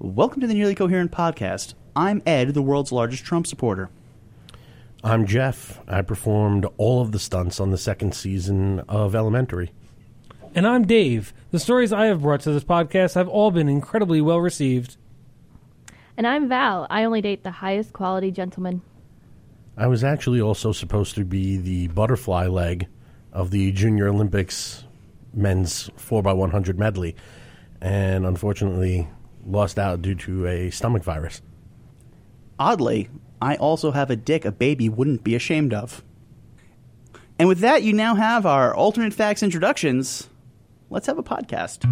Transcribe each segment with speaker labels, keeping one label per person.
Speaker 1: Welcome to the Nearly Coherent Podcast. I'm Ed, the world's largest Trump supporter.
Speaker 2: I'm Jeff. I performed all of the stunts on the second season of Elementary.
Speaker 3: And I'm Dave. The stories I have brought to this podcast have all been incredibly well received.
Speaker 4: And I'm Val. I only date the highest quality gentlemen.
Speaker 2: I was actually also supposed to be the butterfly leg of the Junior Olympics men's 4x100 medley, and unfortunately lost out due to a stomach virus.
Speaker 1: Oddly, I also have a dick a baby wouldn't be ashamed of. And with that, you now have our alternate facts introductions. Let's have a podcast.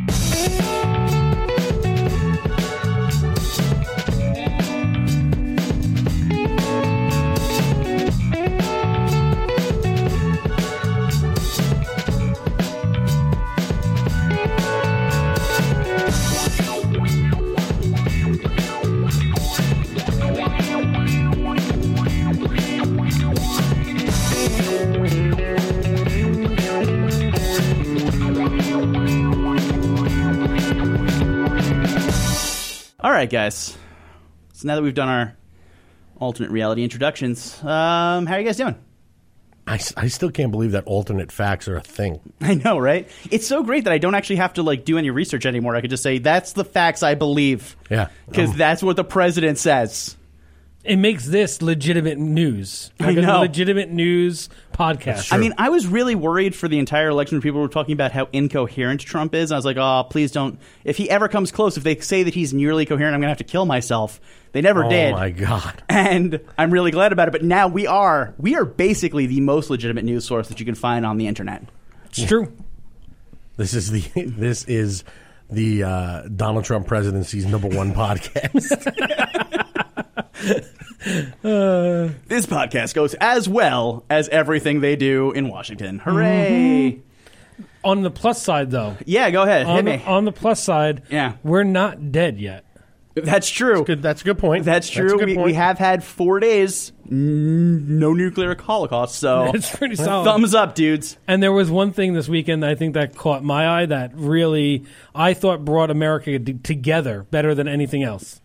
Speaker 1: All right, guys. So now that we've done our alternate reality introductions, how are you guys doing?
Speaker 2: I still can't believe that alternate facts are a thing.
Speaker 1: I know, right? It's so great that I don't actually have to do any research anymore. I could just say, that's the facts I believe.
Speaker 2: Yeah.
Speaker 1: Because that's what the president says.
Speaker 3: It makes this legitimate news.
Speaker 1: I know.
Speaker 3: A legitimate news podcast.
Speaker 1: I mean, I was really worried for the entire election when people were talking about how incoherent Trump is. I was like, oh, please don't. If he ever comes close, if they say that he's nearly coherent, I'm going to have to kill myself. They never did.
Speaker 2: Oh, my God.
Speaker 1: And I'm really glad about it. But now we are basically the most legitimate news source that you can find on the internet.
Speaker 3: It's true.
Speaker 2: This is the Donald Trump presidency's #1 podcast.
Speaker 1: This podcast goes as well as everything they do in Washington. Hooray!
Speaker 3: On the plus side, though.
Speaker 1: Yeah, go ahead. Hit me.
Speaker 3: On the plus side,
Speaker 1: Yeah.
Speaker 3: we're not dead yet.
Speaker 1: That's true.
Speaker 2: That's a good point.
Speaker 1: That's true.
Speaker 2: a good point.
Speaker 1: We have had 4 days, no nuclear holocaust, so
Speaker 3: It's pretty solid.
Speaker 1: thumbs up, dudes.
Speaker 3: And there was one thing this weekend I think that caught my eye that really, I thought, brought America together better than anything else.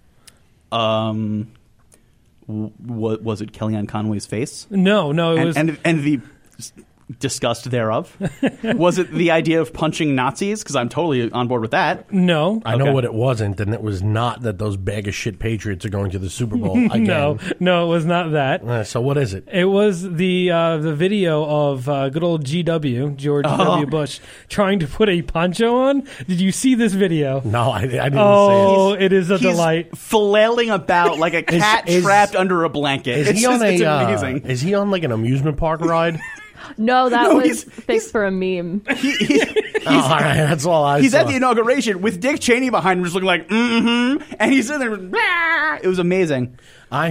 Speaker 1: What was it? Kellyanne Conway's face?
Speaker 3: No, it was...
Speaker 1: and the disgust thereof. Was it the idea of punching Nazis? Because I'm totally on board with that.
Speaker 3: No.
Speaker 2: I know what it wasn't, and it was not that those bag of shit Patriots are going to the Super Bowl again.
Speaker 3: No, it was not that.
Speaker 2: So what is it?
Speaker 3: It was the video of good old GW, George W. Bush, trying to put a poncho on. Did you see this video?
Speaker 2: No, I didn't
Speaker 3: Oh,
Speaker 2: say it.
Speaker 3: it is a
Speaker 1: He's
Speaker 3: delight.
Speaker 1: flailing about like a cat trapped under a blanket. It's amazing.
Speaker 2: Is he on like an amusement park ride?
Speaker 4: No, that
Speaker 1: No,
Speaker 4: was fake for a meme.
Speaker 2: All right, that's all I
Speaker 1: He's
Speaker 2: saw.
Speaker 1: at the inauguration with Dick Cheney behind him, just looking like, and he's sitting there. Blah! It was amazing.
Speaker 2: I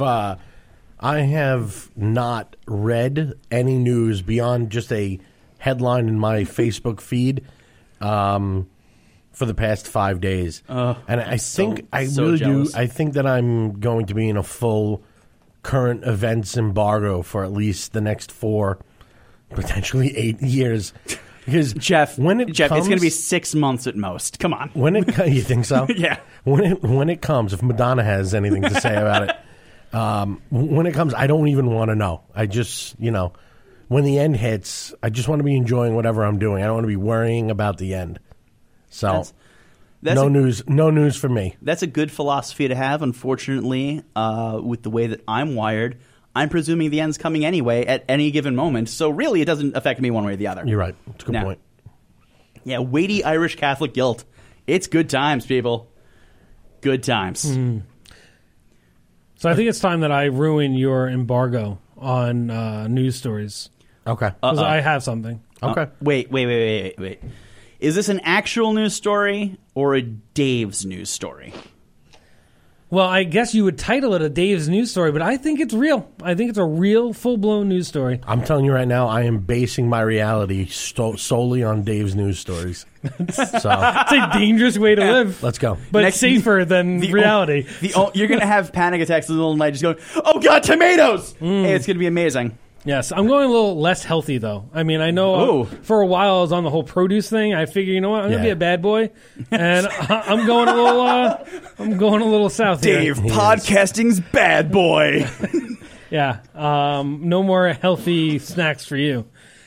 Speaker 2: have not read any news beyond just a headline in my Facebook feed for the past 5 days, and I think I really
Speaker 1: jealous.
Speaker 2: do. I think that I'm going to be in a full current events embargo for at least the next 4, potentially 8 years. Because
Speaker 1: Jeff,
Speaker 2: it's
Speaker 1: it's going to be 6 months at most. Come on.
Speaker 2: When it you think so?
Speaker 1: Yeah.
Speaker 2: When it comes, if Madonna has anything to say about it, when it comes, I don't even want to know. I just, when the end hits, I just want to be enjoying whatever I'm doing. I don't want to be worrying about the end. So,
Speaker 1: That's
Speaker 2: no news for me.
Speaker 1: That's a good philosophy to have. Unfortunately, with the way that I'm wired, I'm presuming the end's coming anyway at any given moment. So really, it doesn't affect me one way or the other.
Speaker 2: You're right. That's a good point.
Speaker 1: Yeah, weighty Irish Catholic guilt. It's good times, people. Good times.
Speaker 3: So I think it's time that I ruin your embargo on news stories.
Speaker 2: Okay.
Speaker 3: Because I have something.
Speaker 2: Okay.
Speaker 1: Wait. Is this an actual news story or a Dave's news story?
Speaker 3: Well, I guess you would title it a Dave's news story, but I think it's real. I think it's a real, full-blown news story.
Speaker 2: I'm telling you right now, I am basing my reality solely on Dave's news stories. So
Speaker 3: It's a dangerous way to live.
Speaker 2: let's go.
Speaker 3: But safer than reality.
Speaker 1: You're going to have panic attacks in the middle of the night just going, oh, God, tomatoes! Hey, it's going to be amazing.
Speaker 3: Yes, I'm going a little less healthy though. I mean, I know
Speaker 1: Ooh.
Speaker 3: for a while I was on the whole produce thing. I figure, you know what, I'm gonna be
Speaker 2: Yeah.
Speaker 3: a bad boy, and I'm going a little south
Speaker 1: Dave,
Speaker 3: here.
Speaker 1: podcasting's bad boy.
Speaker 3: Yeah, no more healthy snacks for you.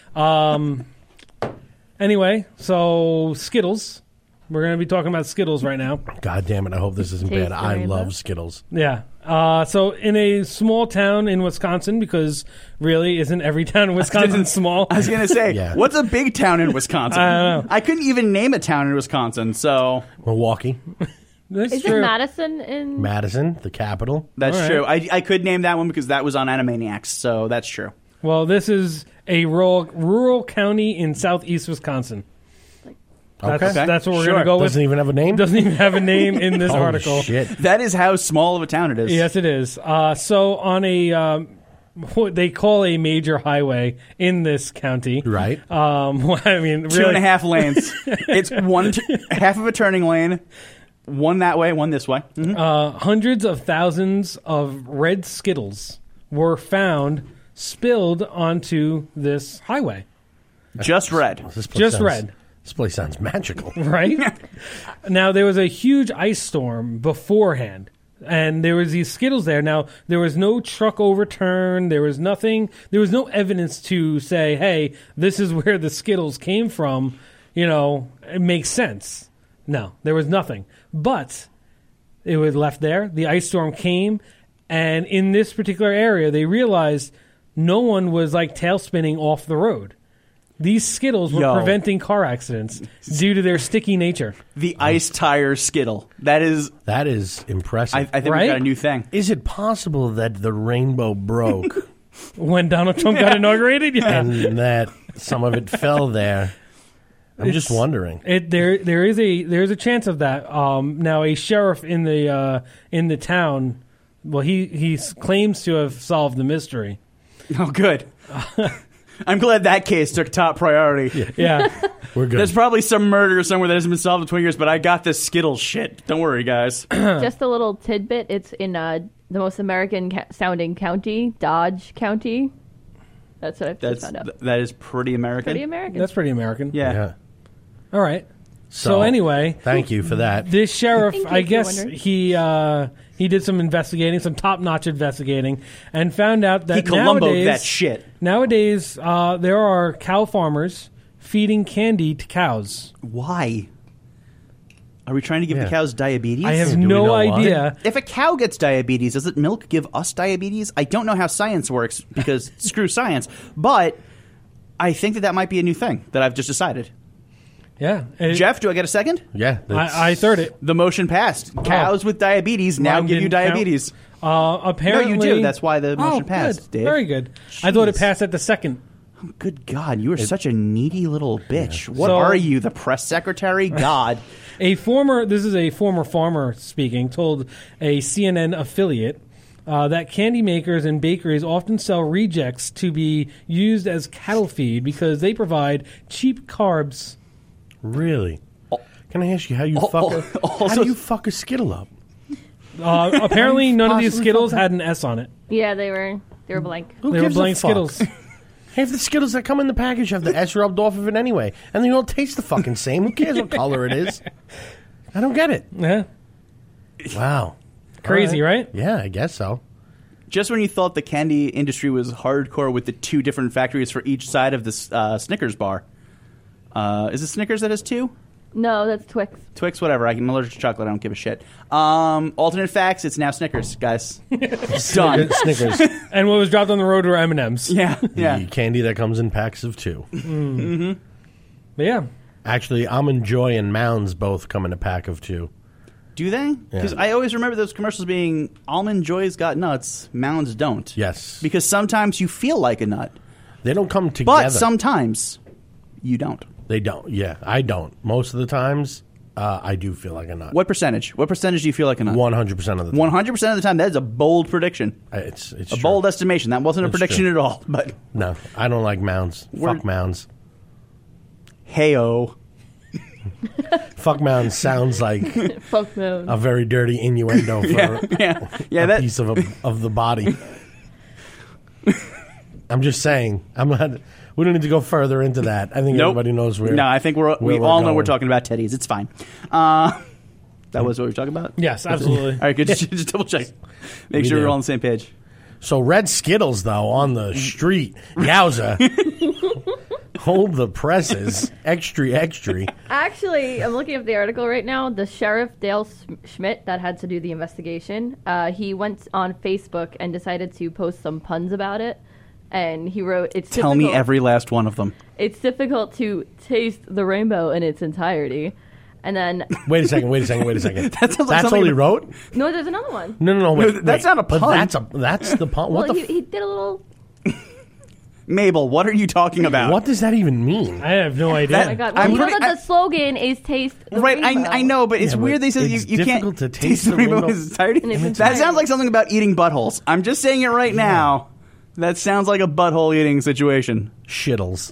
Speaker 3: Anyway, so Skittles. We're gonna be talking about Skittles right now.
Speaker 2: God damn it! I hope this isn't
Speaker 4: Taste
Speaker 2: bad.
Speaker 4: the
Speaker 2: I
Speaker 4: rainbow.
Speaker 2: love Skittles.
Speaker 3: Yeah. So in a small town in Wisconsin, because really isn't every town in Wisconsin small?
Speaker 1: I was going to say,
Speaker 2: Yeah.
Speaker 1: what's a big town in Wisconsin?
Speaker 3: I don't know.
Speaker 1: I couldn't even name a town in Wisconsin, so
Speaker 2: Milwaukee,
Speaker 3: That's
Speaker 4: Is
Speaker 3: true.
Speaker 4: it Madison in?
Speaker 2: Madison, the capital.
Speaker 1: that's
Speaker 3: All right.
Speaker 1: true. I could name that one because that was on Animaniacs, so that's true.
Speaker 3: Well, this is a rural county in southeast Wisconsin.
Speaker 2: Okay.
Speaker 3: That's what we're
Speaker 1: Sure.
Speaker 3: going to go with.
Speaker 2: Doesn't even have a name.
Speaker 3: Doesn't even have a name in this
Speaker 2: Oh,
Speaker 3: article.
Speaker 2: shit.
Speaker 1: That is how small of a town it is.
Speaker 3: Yes, it is. So on a what they call a major highway in this county.
Speaker 2: Right.
Speaker 3: I mean, really,
Speaker 1: 2.5 lanes. It's half of a turning lane, one that way, one this way. Mhm.
Speaker 3: hundreds of thousands of red Skittles were found spilled onto this highway.
Speaker 1: Just red.
Speaker 2: This place
Speaker 3: Just
Speaker 2: sounds-
Speaker 3: red.
Speaker 2: This place sounds magical.
Speaker 3: Right? Now, there was a huge ice storm beforehand, and there was these Skittles there. Now, there was no truck overturned. There was nothing. There was no evidence to say, hey, this is where the Skittles came from. You know, it makes sense. No, there was nothing. But it was left there. The ice storm came, and in this particular area, they realized no one was like tail spinning off the road. These Skittles were
Speaker 1: Yo.
Speaker 3: preventing car accidents due to their sticky nature.
Speaker 1: The ice tire Skittle. That is,
Speaker 2: That is impressive.
Speaker 1: I think
Speaker 3: Right?
Speaker 1: we got a new thing.
Speaker 2: Is it possible that the rainbow broke
Speaker 3: When Donald Trump got inaugurated, yeah.
Speaker 2: and that some of it fell there? I'm just wondering.
Speaker 3: There's a chance of that. Now, a sheriff in the town, well, he claims to have solved the mystery.
Speaker 1: Oh, good. I'm glad that case took top priority.
Speaker 3: Yeah.
Speaker 2: We're good.
Speaker 1: There's probably some murder somewhere that hasn't been solved in 20 years, but I got this Skittles shit. Don't worry, guys.
Speaker 4: Just a little tidbit. It's in the most American sounding county, Dodge County. That's what I've just found out.
Speaker 1: That is pretty American.
Speaker 4: Pretty American.
Speaker 3: That's pretty American.
Speaker 1: Yeah.
Speaker 2: Yeah.
Speaker 3: All right. So anyway,
Speaker 2: thank you for that.
Speaker 3: this sheriff,
Speaker 4: In case
Speaker 3: I
Speaker 4: you're
Speaker 3: guess
Speaker 4: wondering.
Speaker 3: he did some investigating, some top-notch investigating, and found out that
Speaker 1: He Columboed
Speaker 3: nowadays,
Speaker 1: that shit.
Speaker 3: Nowadays, there are cow farmers feeding candy to cows.
Speaker 1: Why? Are we trying to give
Speaker 2: Yeah.
Speaker 1: the cows diabetes?
Speaker 3: I have
Speaker 2: Do we
Speaker 3: no
Speaker 2: know why?
Speaker 3: idea.
Speaker 1: If a cow gets diabetes, does it milk give us diabetes? I don't know how science works because screw science, but I think that might be a new thing that I've just decided.
Speaker 3: Yeah.
Speaker 1: Jeff, do I get a second?
Speaker 2: Yeah.
Speaker 3: I third it.
Speaker 1: The motion passed. Cows with diabetes now
Speaker 3: Mine
Speaker 1: give you
Speaker 3: didn't count.
Speaker 1: diabetes.
Speaker 3: Apparently,
Speaker 1: No, you do. That's why the motion passed,
Speaker 3: Good.
Speaker 1: Dave.
Speaker 3: Very good. I thought it
Speaker 1: Jeez.
Speaker 3: passed at the second.
Speaker 1: Good God, you are such a needy little bitch. What
Speaker 3: So-
Speaker 1: are you, the press secretary? God.
Speaker 3: This is a former farmer speaking, told a CNN affiliate that candy makers and bakeries often sell rejects to be used as cattle feed because they provide cheap carbs.
Speaker 2: Really? Can I ask you how you how do you fuck a Skittle up?
Speaker 3: Apparently, none of these
Speaker 2: possibly
Speaker 3: Skittles
Speaker 2: fuck
Speaker 3: had an S on it.
Speaker 4: Yeah, they were blank.
Speaker 2: Who
Speaker 3: They were
Speaker 2: gives a
Speaker 3: blank
Speaker 2: fuck?
Speaker 3: Skittles.
Speaker 2: Half the Skittles that come in the package have the S rubbed off of it anyway, and they all taste the fucking same. Who cares what color it is? I don't get it.
Speaker 3: Yeah.
Speaker 2: Wow.
Speaker 3: Crazy,
Speaker 2: All
Speaker 3: right?
Speaker 2: Yeah, I guess so.
Speaker 1: Just when you thought the candy industry was hardcore with the two different factories for each side of this Snickers bar. Is it Snickers that has two?
Speaker 4: No, that's Twix.
Speaker 1: Twix, whatever. I'm allergic to chocolate. I don't give a shit. Alternate facts, it's now Snickers, guys. Done.
Speaker 2: Snickers.
Speaker 3: And what was dropped on the road were M&Ms.
Speaker 1: Yeah,
Speaker 2: The
Speaker 1: yeah.
Speaker 2: candy that comes in packs of 2.
Speaker 3: But yeah.
Speaker 2: Actually, Almond Joy and Mounds both come in a pack of 2.
Speaker 1: Do they? Because I always remember those commercials being Almond Joy's got nuts, Mounds don't.
Speaker 2: Yes.
Speaker 1: Because sometimes you feel like a nut,
Speaker 2: They don't come together.
Speaker 1: but sometimes you don't.
Speaker 2: They don't. Yeah, I don't. Most of the times, I do feel like a nut.
Speaker 1: What percentage? What percentage do you feel like a nut?
Speaker 2: 100% of the time.
Speaker 1: 100% of the time. That is a bold prediction.
Speaker 2: It's
Speaker 1: A
Speaker 2: true.
Speaker 1: bold estimation. That wasn't a
Speaker 2: It's
Speaker 1: prediction
Speaker 2: true.
Speaker 1: at all. But
Speaker 2: No, I don't like Mounds. Fuck Mounds.
Speaker 1: hey-oh.
Speaker 2: Fuck Mounds sounds like
Speaker 4: Fuck no.
Speaker 2: a very dirty innuendo for
Speaker 1: Yeah,
Speaker 2: a
Speaker 1: that
Speaker 2: piece of the body. I'm just saying. I'm not. We don't need to go further into that. I think
Speaker 1: Nope.
Speaker 2: everybody knows where.
Speaker 1: No, I think we
Speaker 2: we're
Speaker 1: all know
Speaker 2: going.
Speaker 1: we're talking about teddies. It's fine. That was what we were talking about?
Speaker 3: Yes, absolutely.
Speaker 1: All right, good. Just double check. Make
Speaker 2: We
Speaker 1: sure
Speaker 2: do.
Speaker 1: we're all on the same page.
Speaker 2: So red Skittles though on the street, yowza! Hold the presses, extra.
Speaker 4: Actually, I'm looking at the article right now. The sheriff Dale Schmidt that had to do the investigation, he went on Facebook and decided to post some puns about it. And he wrote, "It's
Speaker 1: Tell me
Speaker 4: difficult-
Speaker 1: every last one of them.
Speaker 4: It's difficult to taste the rainbow in its entirety." And then
Speaker 2: Wait a second.
Speaker 1: That sounds like
Speaker 2: That's
Speaker 1: something
Speaker 2: all he
Speaker 1: to-
Speaker 2: wrote.
Speaker 4: no, there's another one.
Speaker 2: No. Wait,
Speaker 1: that's not a
Speaker 2: but
Speaker 1: pun.
Speaker 2: That's the pun. What
Speaker 4: Well,
Speaker 2: the?
Speaker 4: he did a little.
Speaker 1: Mabel, what are you talking about?
Speaker 2: What does that even mean?
Speaker 3: I have no idea.
Speaker 4: Oh my God! Well,
Speaker 1: I'm
Speaker 4: you know
Speaker 1: pretty-
Speaker 4: that the slogan is "Taste the
Speaker 1: Right,
Speaker 4: rainbow."
Speaker 1: I know, but it's
Speaker 2: Yeah,
Speaker 1: weird
Speaker 2: but
Speaker 1: they said
Speaker 2: it's
Speaker 1: you can't
Speaker 2: difficult to taste the
Speaker 1: rainbow
Speaker 2: rainbow.
Speaker 1: in its entirety.
Speaker 4: In its
Speaker 1: That
Speaker 4: entirety.
Speaker 1: sounds like something about eating buttholes. I'm just saying it right now. That sounds like a butthole eating situation.
Speaker 2: Shittles.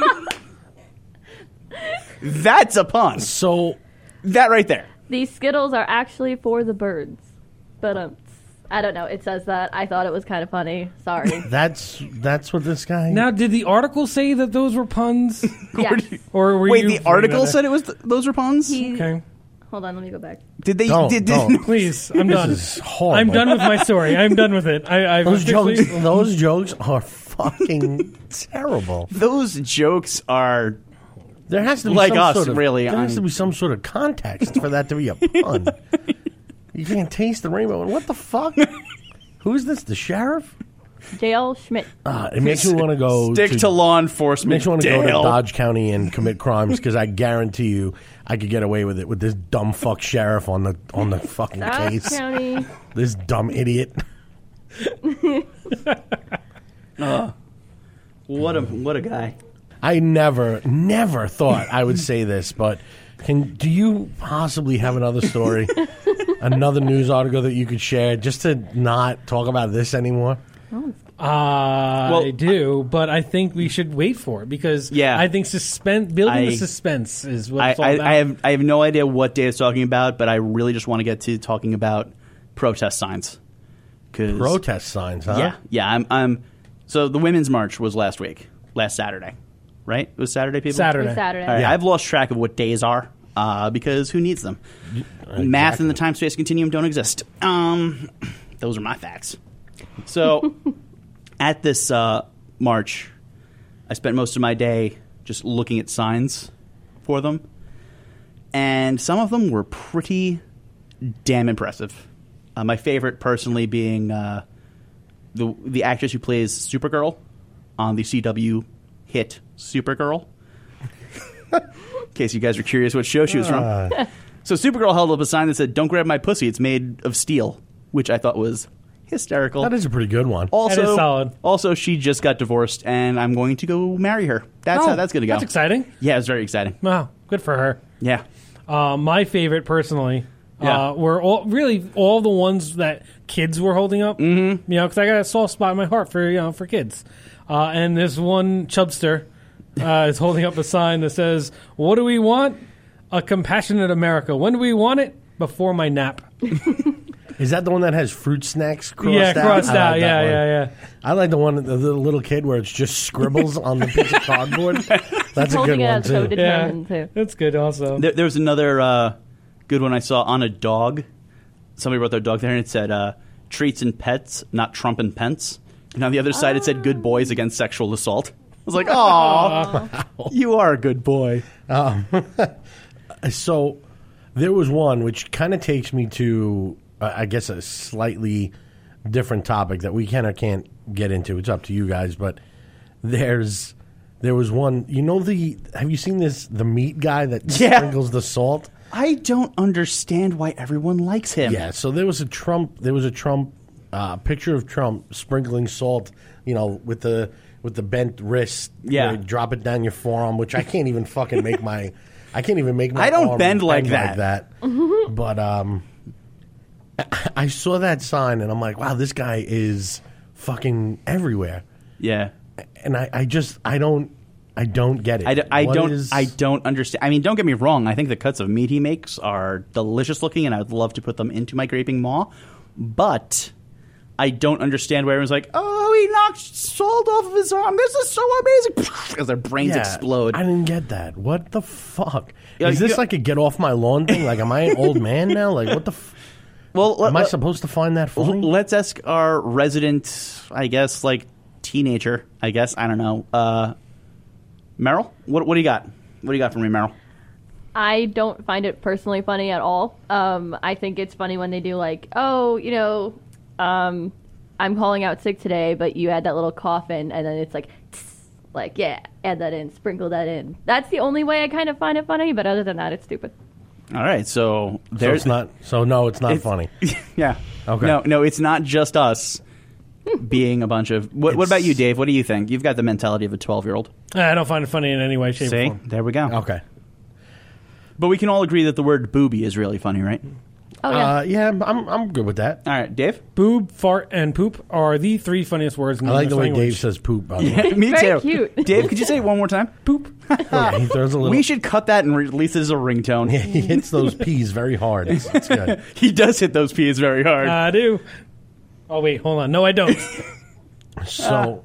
Speaker 1: That's a pun.
Speaker 2: So
Speaker 1: That right there.
Speaker 4: These Skittles are actually for the birds, but I don't know. It says that. I thought it was kind of funny. Sorry.
Speaker 2: that's what this guy.
Speaker 3: Now, did the article say that those were puns?
Speaker 4: Yes.
Speaker 3: Or were
Speaker 1: Wait,
Speaker 3: you
Speaker 1: the
Speaker 3: putting
Speaker 1: article
Speaker 3: that
Speaker 1: said it was those were puns?
Speaker 4: He-
Speaker 3: Okay.
Speaker 4: Hold on, let me go back.
Speaker 1: Did they?
Speaker 2: Don't.
Speaker 3: Please, I'm done.
Speaker 2: This is horrible.
Speaker 3: I'm done with my story. I'm done with it. I've
Speaker 2: Those
Speaker 3: officially-
Speaker 2: jokes. Those jokes are fucking terrible.
Speaker 1: Those jokes are.
Speaker 2: There has to be
Speaker 1: Like
Speaker 2: some
Speaker 1: us,
Speaker 2: sort of,
Speaker 1: really,
Speaker 2: There has to be some sort of context for that to be a pun. You can't taste the rainbow. What the fuck? Who's this? The sheriff?
Speaker 4: Dale Schmidt.
Speaker 2: It makes me want to go
Speaker 1: Stick to law enforcement.
Speaker 2: Makes me want to go to
Speaker 1: Dale.
Speaker 2: Dodge County and commit crimes because I guarantee you I could get away with it with this dumb fuck sheriff on the fucking
Speaker 4: Dodge
Speaker 2: case.
Speaker 4: County.
Speaker 2: This dumb idiot.
Speaker 1: What a guy.
Speaker 2: I never thought I would say this, but do you possibly have another story, another news article that you could share just to not talk about this anymore?
Speaker 3: I do, but I think we should wait for it because
Speaker 1: Yeah.
Speaker 3: I think building
Speaker 1: I-
Speaker 3: the suspense is what it's all about.
Speaker 1: I have no idea what Dave's talking about, but I really just want to get to talking about protest signs. 'Cause-
Speaker 2: Protest signs, huh?
Speaker 1: Yeah. I'm. So the Women's March was last Saturday, right? It was Saturday, people.
Speaker 3: Saturday.
Speaker 4: It's Saturday.
Speaker 1: All right,
Speaker 2: Yeah.
Speaker 1: I've lost track of what days are because who needs them? Math and the time-space continuum don't exist. Those are my facts. So at this march, I spent most of my day just looking at signs for them, and some of them were pretty damn impressive. My favorite, personally, being the actress who plays Supergirl on the CW hit Supergirl. In case you guys were curious what show she was from. So Supergirl held up a sign that said, "Don't grab my pussy, it's made of steel," which I thought was hysterical.
Speaker 2: That is a pretty good one.
Speaker 1: Also,
Speaker 3: That is solid.
Speaker 1: Also, she just got divorced, and I'm going to go marry her. That's how that's going to go.
Speaker 3: That's exciting.
Speaker 1: Yeah, it's very exciting.
Speaker 3: Wow, good for her.
Speaker 1: Yeah.
Speaker 3: My favorite, personally,
Speaker 1: Yeah.
Speaker 3: were all the ones that kids were holding up. Mm-hmm. You know, because I got a soft spot in my heart for kids. And this one chubster is holding up a sign that says, "What do we want? A compassionate America. When do we want it? Before my nap."
Speaker 2: Is that the one that has fruit snacks crossed
Speaker 3: Yeah,
Speaker 2: out?
Speaker 3: crossed
Speaker 2: I
Speaker 3: out.
Speaker 2: like that one.
Speaker 3: Yeah.
Speaker 2: I like the one, the little kid where it's just scribbles on the piece of cardboard. That's a
Speaker 4: Holding
Speaker 2: good
Speaker 4: it
Speaker 2: one
Speaker 4: out so
Speaker 2: too.
Speaker 3: Yeah,
Speaker 4: determined too.
Speaker 3: that's good. Also,
Speaker 1: There was another good one I saw on a dog. Somebody wrote their dog there, and it said, "Treats and pets, not Trump and Pence." And on the other side, it said, "Good boys against sexual assault." I was like, "Oh, you are a good boy."
Speaker 2: So there was one which kind of takes me to, I guess, a slightly different topic that we can or can't get into. It's up to you guys, but there was one. You know have you seen the meat guy that
Speaker 1: Yeah.
Speaker 2: sprinkles the salt?
Speaker 1: I don't understand why everyone likes him.
Speaker 2: Yeah. So there was a Trump picture of Trump sprinkling salt. You know, with the bent wrist.
Speaker 1: Yeah.
Speaker 2: where you drop it down your forearm, which I can't even fucking make my. I can't even make my.
Speaker 1: I don't
Speaker 2: arm
Speaker 1: bend like that.
Speaker 2: But I saw that sign and I'm like, wow, this guy is fucking everywhere.
Speaker 1: Yeah.
Speaker 2: And I don't get it.
Speaker 1: I
Speaker 2: What
Speaker 1: don't
Speaker 2: is-
Speaker 1: understand. I mean, don't get me wrong. I think the cuts of meat he makes are delicious looking, and I would love to put them into my graping maw. But I don't understand where everyone's like, "Oh, he knocked salt off of his arm. This is so amazing. As their brains explode.
Speaker 2: I didn't get that. What the fuck?
Speaker 1: Yeah,
Speaker 2: Is this like a get off my lawn thing? Like, am I an old man now? Like, what the
Speaker 1: Well,
Speaker 2: am I supposed to find that funny?
Speaker 1: let's ask our resident, I guess, like, teenager, I guess. I don't know. Meryl? What do you got? What do you got for me, Meryl?
Speaker 4: I don't find it personally funny at all. I think it's funny when they do like, oh, I'm calling out sick today, but you add that little cough in, and then it's like, tss, like, yeah, add that in, sprinkle that in. That's the only way I kind of find it funny, but other than that, it's stupid.
Speaker 1: All right, so there's
Speaker 2: it's not funny.
Speaker 1: Yeah.
Speaker 2: Okay.
Speaker 1: No, it's not just us being a bunch of. What about you, Dave? What do you think? You've got the mentality of a 12-year-old.
Speaker 3: I don't find it funny in any way, shape, or
Speaker 1: See,
Speaker 3: form.
Speaker 1: there we go.
Speaker 2: Okay.
Speaker 1: But we can all agree that the word booby is really funny, right?
Speaker 4: Oh, yeah.
Speaker 2: Yeah, I'm good with that.
Speaker 1: All right, Dave?
Speaker 3: Boob, fart, and poop are the three funniest words in
Speaker 2: I
Speaker 3: the
Speaker 2: like
Speaker 3: English
Speaker 2: the way
Speaker 3: language.
Speaker 2: Dave says poop, by the way.
Speaker 1: Me
Speaker 4: Very
Speaker 1: too.
Speaker 4: cute.
Speaker 1: Dave, could you say it one more time?
Speaker 3: Poop.
Speaker 2: Yeah, he throws a little.
Speaker 1: We should cut that and release it as a ringtone.
Speaker 2: Yeah, he hits those P's very hard. It's good.
Speaker 1: He does hit those P's very hard.
Speaker 3: I do. Oh, wait, hold on. No, I don't.
Speaker 2: So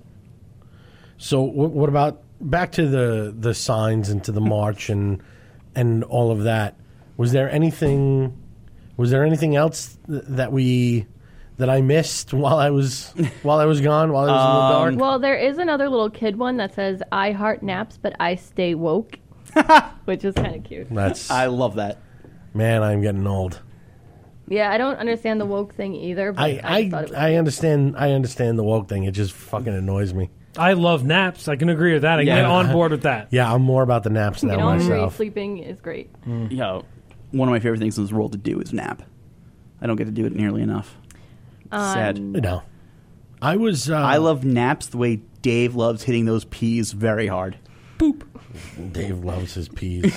Speaker 2: what about back to the signs and to the march and all of that? Was there anything else that I missed while I was gone, while I was in the dark?
Speaker 4: Well, there is another little kid one that says, I heart naps, but I stay woke, which is kind of cute.
Speaker 2: That's
Speaker 1: I love that.
Speaker 2: man, I'm getting old.
Speaker 4: Yeah, I don't understand the woke thing either, but I just thought it was
Speaker 2: I understand the woke thing. It just fucking annoys me.
Speaker 3: I love naps. I can agree with that. I can
Speaker 1: Yeah.
Speaker 3: get on board with that.
Speaker 2: Yeah, I'm more about the naps
Speaker 4: You
Speaker 2: now
Speaker 4: know, agree,
Speaker 2: myself.
Speaker 4: sleeping is great.
Speaker 1: One of my favorite things in this world to do is nap. I don't get to do it nearly enough. Sad.
Speaker 2: No, I was.
Speaker 1: I love naps the way Dave loves hitting those P's very hard.
Speaker 3: Poop.
Speaker 2: Dave loves his peas.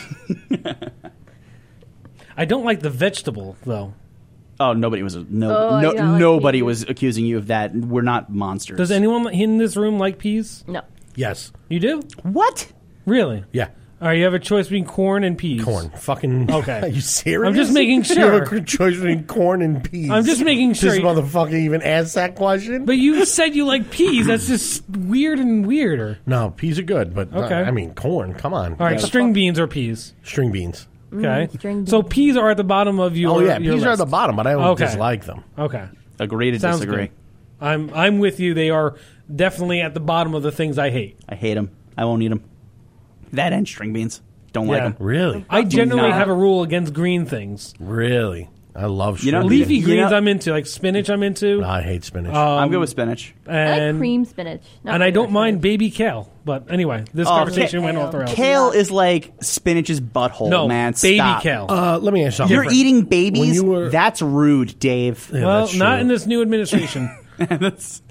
Speaker 3: I don't like the vegetable, though.
Speaker 1: Oh, nobody was
Speaker 4: Oh, you don't like
Speaker 1: nobody
Speaker 4: peas.
Speaker 1: was accusing you of that. We're not monsters.
Speaker 3: Does anyone in this room like peas?
Speaker 4: No.
Speaker 2: Yes.
Speaker 3: You do?
Speaker 1: What?
Speaker 3: Really?
Speaker 2: Yeah.
Speaker 3: All right, you have a choice between corn and peas.
Speaker 2: Corn. Fucking.
Speaker 3: Okay.
Speaker 2: Are you serious?
Speaker 3: I'm just making
Speaker 2: You have
Speaker 3: sure.
Speaker 2: a choice between corn and peas.
Speaker 3: I'm just making sure.
Speaker 2: This motherfucker even asked that question?
Speaker 3: But you said you like peas. That's just weird and weirder.
Speaker 2: No, peas are good, but
Speaker 3: Okay.
Speaker 2: I mean, corn. Come on.
Speaker 3: All right, string beans or peas.
Speaker 2: String beans.
Speaker 3: Okay.
Speaker 4: String
Speaker 3: So
Speaker 4: beans.
Speaker 3: peas are at the bottom of your.
Speaker 2: Oh yeah,
Speaker 3: your
Speaker 2: peas are at the
Speaker 3: list.
Speaker 2: bottom, but I don't
Speaker 3: Okay.
Speaker 2: dislike them.
Speaker 3: Okay.
Speaker 1: Agree to
Speaker 3: Sounds
Speaker 1: disagree.
Speaker 3: good. I'm with you. They are definitely at the bottom of the things I hate.
Speaker 1: I hate them. I won't eat them. That and string beans. Don't like
Speaker 3: Yeah.
Speaker 1: them.
Speaker 2: Really,
Speaker 3: I generally
Speaker 1: not.
Speaker 3: have a rule against green things.
Speaker 2: really, I love string
Speaker 1: You know,
Speaker 2: beans.
Speaker 3: Leafy
Speaker 1: You
Speaker 3: greens
Speaker 1: know-
Speaker 3: I'm into, like spinach I'm into.
Speaker 2: I hate spinach.
Speaker 1: I'm good with spinach.
Speaker 4: I like
Speaker 3: And
Speaker 4: cream spinach. not
Speaker 3: and I don't
Speaker 4: regular
Speaker 3: mind
Speaker 4: spinach.
Speaker 3: baby kale. But anyway, this
Speaker 1: Oh,
Speaker 3: conversation went off the rails.
Speaker 1: Kale is like spinach's butthole,
Speaker 3: No,
Speaker 1: man.
Speaker 3: baby
Speaker 1: Stop.
Speaker 3: kale.
Speaker 2: Let me ask you something.
Speaker 1: You're eating
Speaker 2: When
Speaker 1: babies?
Speaker 2: you were-
Speaker 1: That's rude, Dave.
Speaker 2: Yeah,
Speaker 3: Well,
Speaker 2: that's
Speaker 3: not
Speaker 2: true.
Speaker 3: in this new administration.
Speaker 1: That's,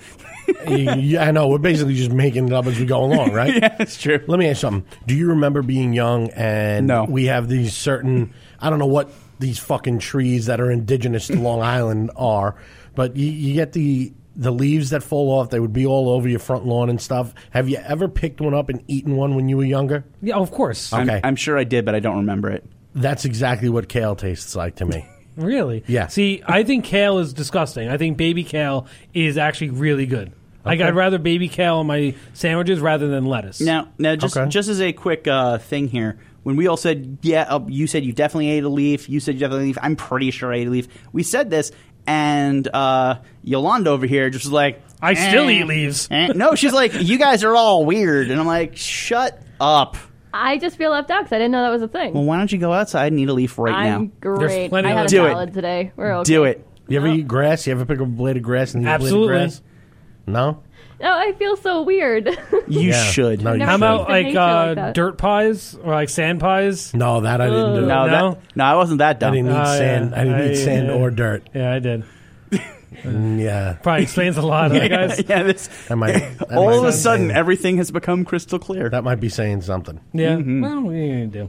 Speaker 2: Yeah, I know. We're basically just making it up as we go along, right?
Speaker 1: yeah, that's true.
Speaker 2: Let me ask you something. Do you remember being young and
Speaker 1: No.
Speaker 2: we have these certain, I don't know what these fucking trees that are indigenous to Long Island are, but you get the leaves that fall off. They would be all over your front lawn and stuff. Have you ever picked one up and eaten one when you were younger?
Speaker 3: Yeah, of course.
Speaker 2: Okay.
Speaker 1: I'm sure I did, but I don't remember it.
Speaker 2: That's exactly what kale tastes like to me.
Speaker 3: Really?
Speaker 2: Yeah.
Speaker 3: See, I think kale is disgusting. I think baby kale is actually really good. Like, I'd rather baby kale on my sandwiches rather than lettuce.
Speaker 1: Now, just
Speaker 2: Okay.
Speaker 1: just as a quick thing here, when we all said, you said you definitely ate a leaf. You said you definitely ate a leaf. I'm pretty sure I ate a leaf. We said this, and Yolanda over here just was like,
Speaker 3: I still eat leaves.
Speaker 1: No, she's like, you guys are all weird, and I'm like, shut up.
Speaker 4: I just feel left out because I didn't know that was a thing.
Speaker 1: Well, why don't you go outside and eat a leaf right
Speaker 4: I'm
Speaker 1: now?
Speaker 3: There's
Speaker 4: great.
Speaker 3: plenty
Speaker 4: I
Speaker 3: of
Speaker 4: had a
Speaker 1: Do it.
Speaker 4: salad today. We're okay.
Speaker 1: Do it.
Speaker 2: You ever eat grass? You ever pick up a blade of grass and eat
Speaker 3: Absolutely.
Speaker 2: a blade of grass? No?
Speaker 4: No, I feel so weird.
Speaker 1: You
Speaker 2: Yeah.
Speaker 1: should.
Speaker 2: No, you
Speaker 3: How
Speaker 2: should.
Speaker 3: about
Speaker 4: Tasted
Speaker 3: like,
Speaker 4: nature like that.
Speaker 3: dirt pies or like sand pies?
Speaker 2: No, that I didn't do.
Speaker 1: No,
Speaker 3: No?
Speaker 1: no, I wasn't that
Speaker 2: I
Speaker 1: dumb.
Speaker 2: didn't eat sand.
Speaker 3: yeah.
Speaker 2: I didn't eat sand
Speaker 3: yeah.
Speaker 2: or dirt.
Speaker 3: Yeah, I did.
Speaker 2: Yeah.
Speaker 3: Probably explains a lot, huh, guys.
Speaker 1: Yeah, this,
Speaker 2: That might
Speaker 1: all of
Speaker 2: be
Speaker 1: a sudden,
Speaker 2: saying-
Speaker 1: everything has become crystal clear.
Speaker 2: that might be saying something.
Speaker 3: Yeah.
Speaker 1: Mm-hmm.
Speaker 3: Well, what are you gonna do?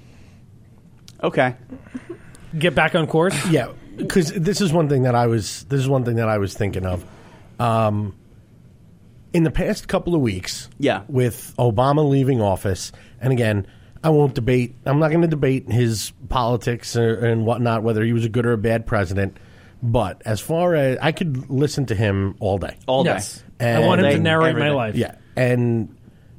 Speaker 1: Okay.
Speaker 3: Get back on course.
Speaker 2: Yeah, because this is one thing that I was thinking of. In the past couple of weeks,
Speaker 1: Yeah.
Speaker 2: with Obama leaving office, and again, I'm not going to debate his politics and whatnot, whether he was a good or a bad president. But as far as I could listen to him all day,
Speaker 1: All day.
Speaker 3: Yes.
Speaker 2: And
Speaker 3: I want him to narrate
Speaker 1: everything.
Speaker 3: my life.
Speaker 2: Yeah, and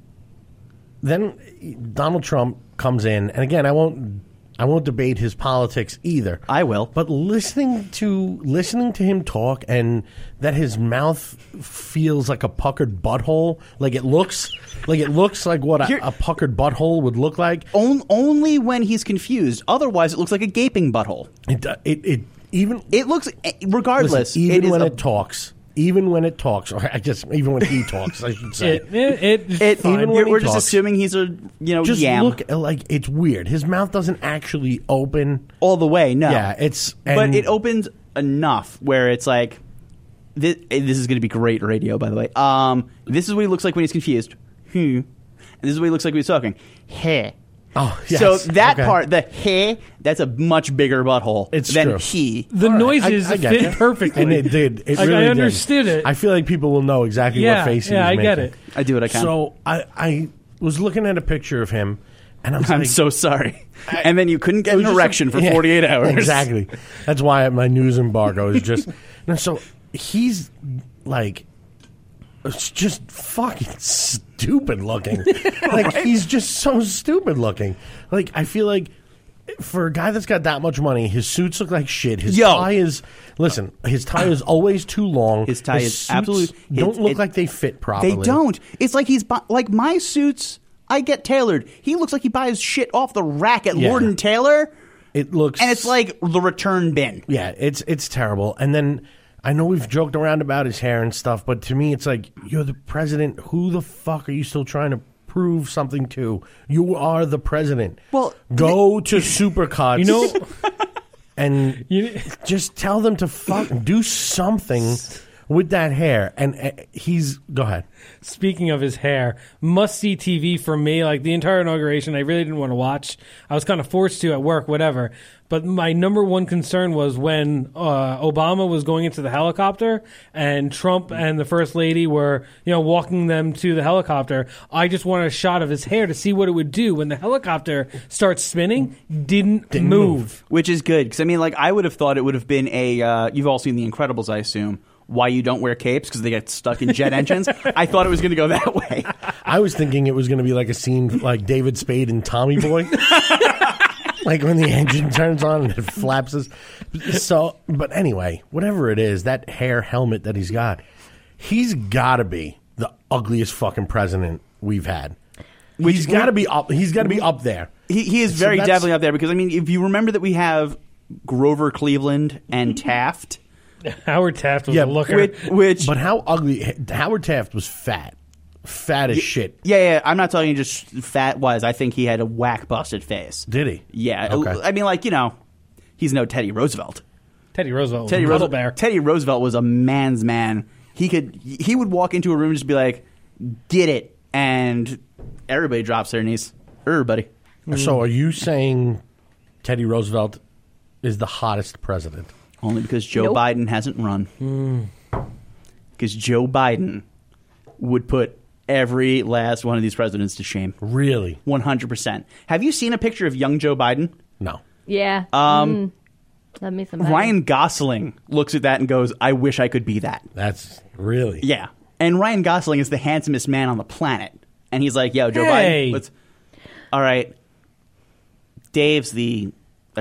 Speaker 2: then Donald Trump comes in, and again, I won't debate his politics either.
Speaker 1: I will.
Speaker 2: But listening to him talk, and that his mouth feels like a puckered butthole, like it looks like what a puckered butthole would look like.
Speaker 1: Only when he's confused. Otherwise, it looks like a gaping butthole.
Speaker 2: It
Speaker 1: looks, regardless.
Speaker 2: listen, even
Speaker 1: it is
Speaker 2: when
Speaker 1: a-
Speaker 2: it talks. Even when it talks, or I guess even when he talks, I should say.
Speaker 3: It's fine.
Speaker 2: even when he
Speaker 1: we're just
Speaker 2: talks,
Speaker 1: assuming he's a
Speaker 2: just
Speaker 1: yam
Speaker 2: look like it's weird. His mouth doesn't actually open.
Speaker 1: all the way. No,
Speaker 2: Yeah, it's
Speaker 1: but it opens enough where it's like this is going to be great radio. By the way, this is what he looks like when he's confused. And this is what he looks like when he's talking. Heh.
Speaker 2: Oh, yes.
Speaker 1: So that
Speaker 2: Okay.
Speaker 1: part, the heh, that's a much bigger butthole
Speaker 2: It's
Speaker 1: than
Speaker 2: true.
Speaker 1: he.
Speaker 3: The
Speaker 2: All right,
Speaker 3: noises
Speaker 2: I get
Speaker 3: fit
Speaker 2: you.
Speaker 3: perfectly.
Speaker 2: And it did. It
Speaker 3: Like,
Speaker 2: really
Speaker 3: I
Speaker 2: did.
Speaker 3: understood it.
Speaker 2: I feel like people will know exactly
Speaker 3: Yeah,
Speaker 2: what face he
Speaker 3: yeah,
Speaker 2: was
Speaker 3: I get
Speaker 2: making.
Speaker 3: it.
Speaker 1: I do what I can.
Speaker 2: So I was looking at a picture of him, and I was
Speaker 1: I'm
Speaker 2: like,
Speaker 1: so sorry. And then you couldn't
Speaker 2: it
Speaker 1: get
Speaker 2: was
Speaker 1: an
Speaker 2: just
Speaker 1: erection for
Speaker 2: yeah,
Speaker 1: 48 hours.
Speaker 2: Exactly. That's why my news embargo is just. And so he's like, it's just fucking stupid looking. Like he's just so stupid looking. Like I feel like for a guy that's got that much money, his suits look like shit. His tie is his tie is always too long.
Speaker 1: His tie is
Speaker 2: suits
Speaker 1: absolutely-
Speaker 2: don't look
Speaker 1: it-
Speaker 2: like they fit properly.
Speaker 1: They don't. It's like like my suits. I get tailored. He looks like he buys shit off the rack at
Speaker 2: Yeah.
Speaker 1: Lord and Taylor,
Speaker 2: It looks
Speaker 1: and it's like the return bin.
Speaker 2: yeah, it's terrible. And then I know we've joked around about his hair and stuff, but to me, it's like you're the president. Who the fuck are you still trying to prove something to? You are the president.
Speaker 1: Well,
Speaker 2: go to Supercuts.
Speaker 3: You know,
Speaker 2: and just tell them to do something with that hair. And he's go ahead.
Speaker 3: speaking of his hair, must-see TV for me. Like the entire inauguration, I really didn't want to watch. I was kind of forced to at work, whatever. But my number one concern was when Obama was going into the helicopter and Trump and the First Lady were, walking them to the helicopter. I just wanted a shot of his hair to see what it would do when the helicopter starts spinning. Didn't move.
Speaker 1: Which is good because I would have thought it would have been a. You've all seen The Incredibles, I assume. Why you don't wear capes because they get stuck in jet engines. I thought it was going to go that way.
Speaker 2: I was thinking it was going to be like a scene like David Spade and Tommy Boy. Like when the engine turns on and it flaps us. So, but anyway, whatever it is, that hair helmet that he's got to be the ugliest fucking president we've had. He's got to be up. He's got to be up there.
Speaker 1: He is
Speaker 2: So
Speaker 1: very
Speaker 2: that's-
Speaker 1: definitely up there because if you remember that we have Grover Cleveland and Taft,
Speaker 3: Howard Taft was
Speaker 2: Yeah,
Speaker 3: a looker.
Speaker 1: which
Speaker 2: But how ugly? Howard Taft was fat as shit.
Speaker 1: yeah, I'm not talking just fat wise. I think he had a whack busted face.
Speaker 2: Did he?
Speaker 1: Yeah,
Speaker 2: Okay.
Speaker 1: he's no Teddy Roosevelt.
Speaker 3: Teddy Roosevelt.
Speaker 1: Teddy
Speaker 3: Roosevelt.
Speaker 1: Roosevelt. Teddy Roosevelt was a man's man. He would walk into a room and just be like, "Get it," and everybody drops their knees. Everybody.
Speaker 2: So are you saying Teddy Roosevelt is the hottest president?
Speaker 1: Only because Joe
Speaker 4: Nope.
Speaker 1: Biden hasn't run. Because Joe Biden would put every last one of these presidents to shame.
Speaker 2: Really?
Speaker 1: 100%. Have you seen a picture of young Joe Biden?
Speaker 2: No.
Speaker 4: Yeah. That makes some
Speaker 1: Ryan Gosling looks at that and goes, "I wish I could be that."
Speaker 2: That's really.
Speaker 1: Yeah. And Ryan Gosling is the handsomest man on the planet. And he's like, "Yo, Joe
Speaker 3: Hey.
Speaker 1: Biden, all right. Dave's the,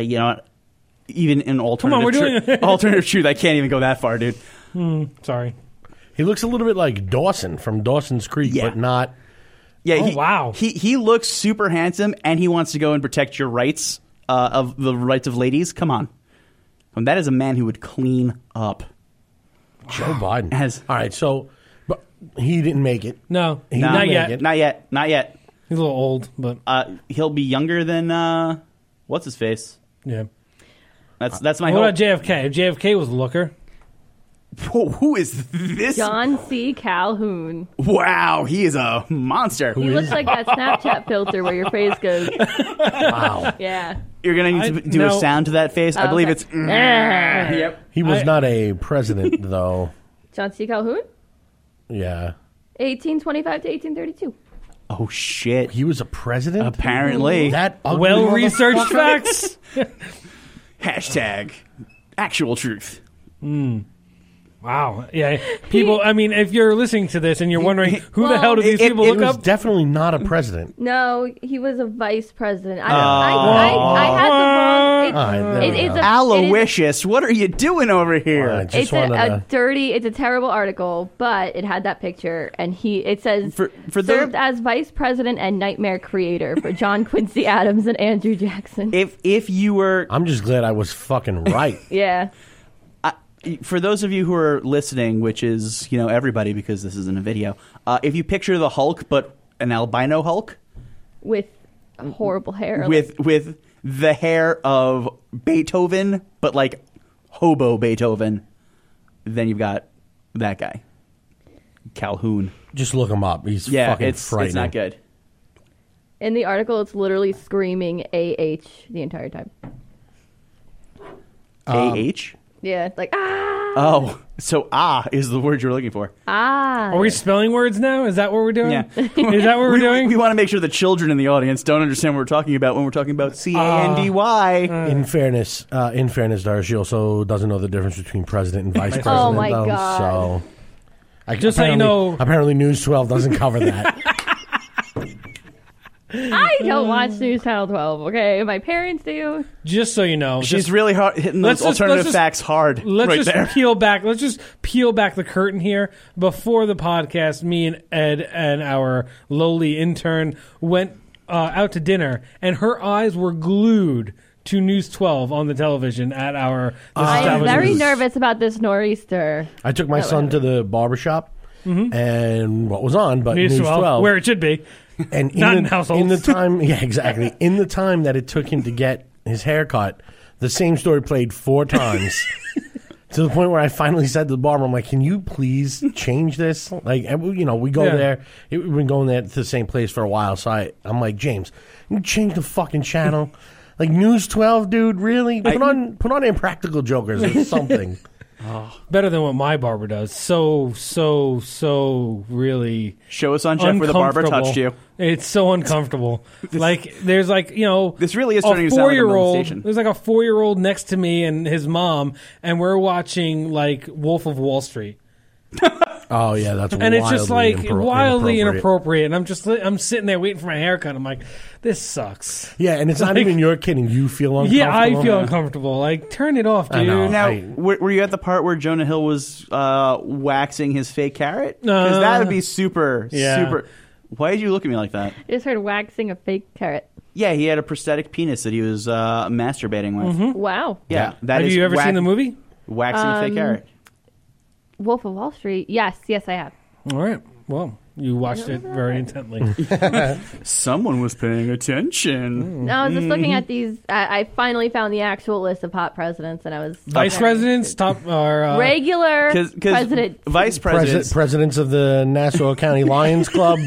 Speaker 1: even in alternative,
Speaker 3: we're doing it.
Speaker 1: alternative truth, I can't even go that far, dude."
Speaker 3: Sorry.
Speaker 2: He looks a little bit like Dawson from Dawson's Creek,
Speaker 1: Yeah.
Speaker 2: but not.
Speaker 1: Yeah,
Speaker 3: Oh, wow.
Speaker 1: He looks super handsome, and he wants to go and protect your rights of the rights of ladies. Come on, that is a man who would clean up.
Speaker 2: Joe Biden.
Speaker 1: Has-
Speaker 2: All right, so but he didn't make it.
Speaker 3: No,
Speaker 2: He
Speaker 3: not
Speaker 2: didn't
Speaker 3: yet.
Speaker 2: make it.
Speaker 1: Not yet.
Speaker 3: He's a little old, but
Speaker 1: He'll be younger than what's his face.
Speaker 3: yeah.
Speaker 1: That's my
Speaker 3: What
Speaker 1: hope.
Speaker 3: about JFK? JFK was a looker.
Speaker 1: Who is this?
Speaker 4: John C. Calhoun.
Speaker 1: Wow, he is a monster.
Speaker 4: He looks like that Snapchat filter where your face goes.
Speaker 2: Wow.
Speaker 4: Yeah.
Speaker 1: You're gonna need to do
Speaker 3: no.
Speaker 1: a sound to that face. I believe
Speaker 4: Okay.
Speaker 1: it's.
Speaker 4: Ah.
Speaker 1: Yep.
Speaker 2: He was not a president, though.
Speaker 4: John C. Calhoun,
Speaker 2: Yeah.
Speaker 4: 1825 to 1832.
Speaker 1: Oh shit.
Speaker 2: He was a president?
Speaker 1: Apparently.
Speaker 2: That ugly
Speaker 3: Well-researched
Speaker 2: motherfucker?
Speaker 3: facts.
Speaker 1: Hashtag actual truth.
Speaker 3: Wow. Yeah. People, I mean, if you're listening to this and you're wondering who the hell do these people
Speaker 2: It
Speaker 3: look
Speaker 2: was
Speaker 3: up?
Speaker 2: definitely not a president.
Speaker 4: No, he was a vice president. I had the wrong. It's a
Speaker 1: Aloysius, what are you doing over here?
Speaker 2: I just
Speaker 4: It's
Speaker 2: wanted
Speaker 4: a
Speaker 2: to...
Speaker 4: dirty. It's a terrible article, but it had that picture, and it says
Speaker 1: For
Speaker 4: served as vice president and nightmare creator for John Quincy Adams and Andrew Jackson.
Speaker 1: If you were
Speaker 2: I'm just glad I was fucking right.
Speaker 4: Yeah,
Speaker 1: for those of you who are listening, which is everybody because this isn't a video, if you picture the Hulk but an albino Hulk
Speaker 4: with horrible hair.
Speaker 1: with the hair of Beethoven but like hobo Beethoven, then you've got that guy, Calhoun.
Speaker 2: Just look him up. He's
Speaker 1: Yeah,
Speaker 2: fucking
Speaker 1: it's
Speaker 2: frightening.
Speaker 1: not good.
Speaker 4: In the article, it's literally screaming AH the entire time.
Speaker 1: AH?
Speaker 4: Yeah, it's like ah.
Speaker 1: Oh, so is the word you're looking for.
Speaker 3: Are we spelling words now? Is that what we're doing?
Speaker 1: Yeah.
Speaker 3: Is that what we're doing?
Speaker 1: We want to make sure the children in the audience don't understand what we're talking about when we're talking about CANDY.
Speaker 2: In fairness, Dara, she also doesn't know the difference between president and vice president.
Speaker 4: Oh, my
Speaker 2: though,
Speaker 4: God.
Speaker 2: So,
Speaker 3: Just so you know-
Speaker 2: apparently News 12 doesn't cover that.
Speaker 4: I don't watch News Channel 12. Okay, my parents do.
Speaker 3: Just so you know.
Speaker 1: She's really hitting those
Speaker 3: Let's
Speaker 1: alternative
Speaker 3: just-
Speaker 1: facts hard
Speaker 3: Let's
Speaker 1: right
Speaker 3: just
Speaker 1: there.
Speaker 3: peel back. Let's just peel back the curtain here. Before the podcast, me and Ed and our lowly intern went out to dinner, and her eyes were glued to News 12 on the television at our.
Speaker 4: I am
Speaker 3: establishment.
Speaker 4: very nervous about this nor'easter.
Speaker 2: I took my son to the barbershop, and what was on, but News 12.
Speaker 3: where it should be.
Speaker 2: And
Speaker 3: Not in households.
Speaker 2: in the time, yeah, exactly. In the time that it took him to get his haircut, the same story played 4 times. To the point where I finally said to the barber, I'm like, can you please change this? Like, and we go
Speaker 3: Yeah.
Speaker 2: there. We've been going there to the same place for a while. So I'm like, James, you change the fucking channel. Like News 12, dude, really? Put on Impractical Jokers or something.
Speaker 3: Better than what my barber does. So really
Speaker 1: Show us on Jeff where the barber touched you.
Speaker 3: It's so uncomfortable. There's
Speaker 1: This really is turning to sound like a molestation.
Speaker 3: There's like a 4-year-old next to me and his mom, and we're watching like Wolf of Wall Street.
Speaker 2: Oh, yeah, that's
Speaker 3: And it's just like wildly
Speaker 2: inappropriate.
Speaker 3: inappropriate. And I'm sitting there waiting for my haircut. I'm like, this sucks.
Speaker 2: Yeah, and it's not
Speaker 3: Like-
Speaker 2: even your kidding. You feel uncomfortable.
Speaker 3: Yeah, I feel uncomfortable. Like, turn it off,
Speaker 2: I
Speaker 3: dude.
Speaker 2: know.
Speaker 1: Now, were you at the part where Jonah Hill was waxing his fake carrot? Because that would be super. Why did you look at me like that?
Speaker 4: I just heard waxing a fake carrot.
Speaker 1: Yeah, he had a prosthetic penis that he was masturbating with.
Speaker 4: Wow.
Speaker 1: Yeah, that
Speaker 3: Have
Speaker 1: is
Speaker 3: you ever seen the movie?
Speaker 1: Waxing a fake carrot.
Speaker 4: Wolf of Wall Street. Yes, I have.
Speaker 3: All right. Well, you watched it very intently.
Speaker 1: Someone was paying attention.
Speaker 4: No, I was just looking at these. I finally found the actual list of hot presidents, and I was
Speaker 3: Vice presidents, top or
Speaker 4: regular
Speaker 1: 'Cause
Speaker 4: president.
Speaker 1: vice presidents,
Speaker 2: Presidents of the Nassau County Lions Club.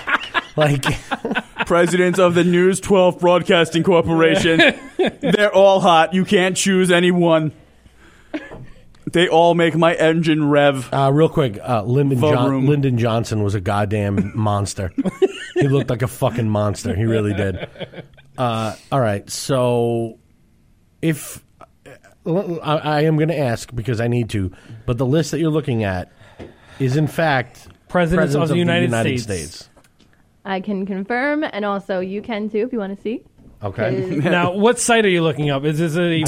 Speaker 1: presidents of the News 12 Broadcasting Corporation. They're all hot. You can't choose any one. They all make my engine rev.
Speaker 2: Real quick,
Speaker 1: Vroom.
Speaker 2: Lyndon Johnson was a goddamn monster. He looked like a fucking monster. He really did. All right, so if I am going to ask because I need to, but the list that you're looking at is in fact
Speaker 3: Presidents of the United States.
Speaker 4: I can confirm, and also you can too if you want to see.
Speaker 2: Okay.
Speaker 3: Now, what site are you looking up? Is this a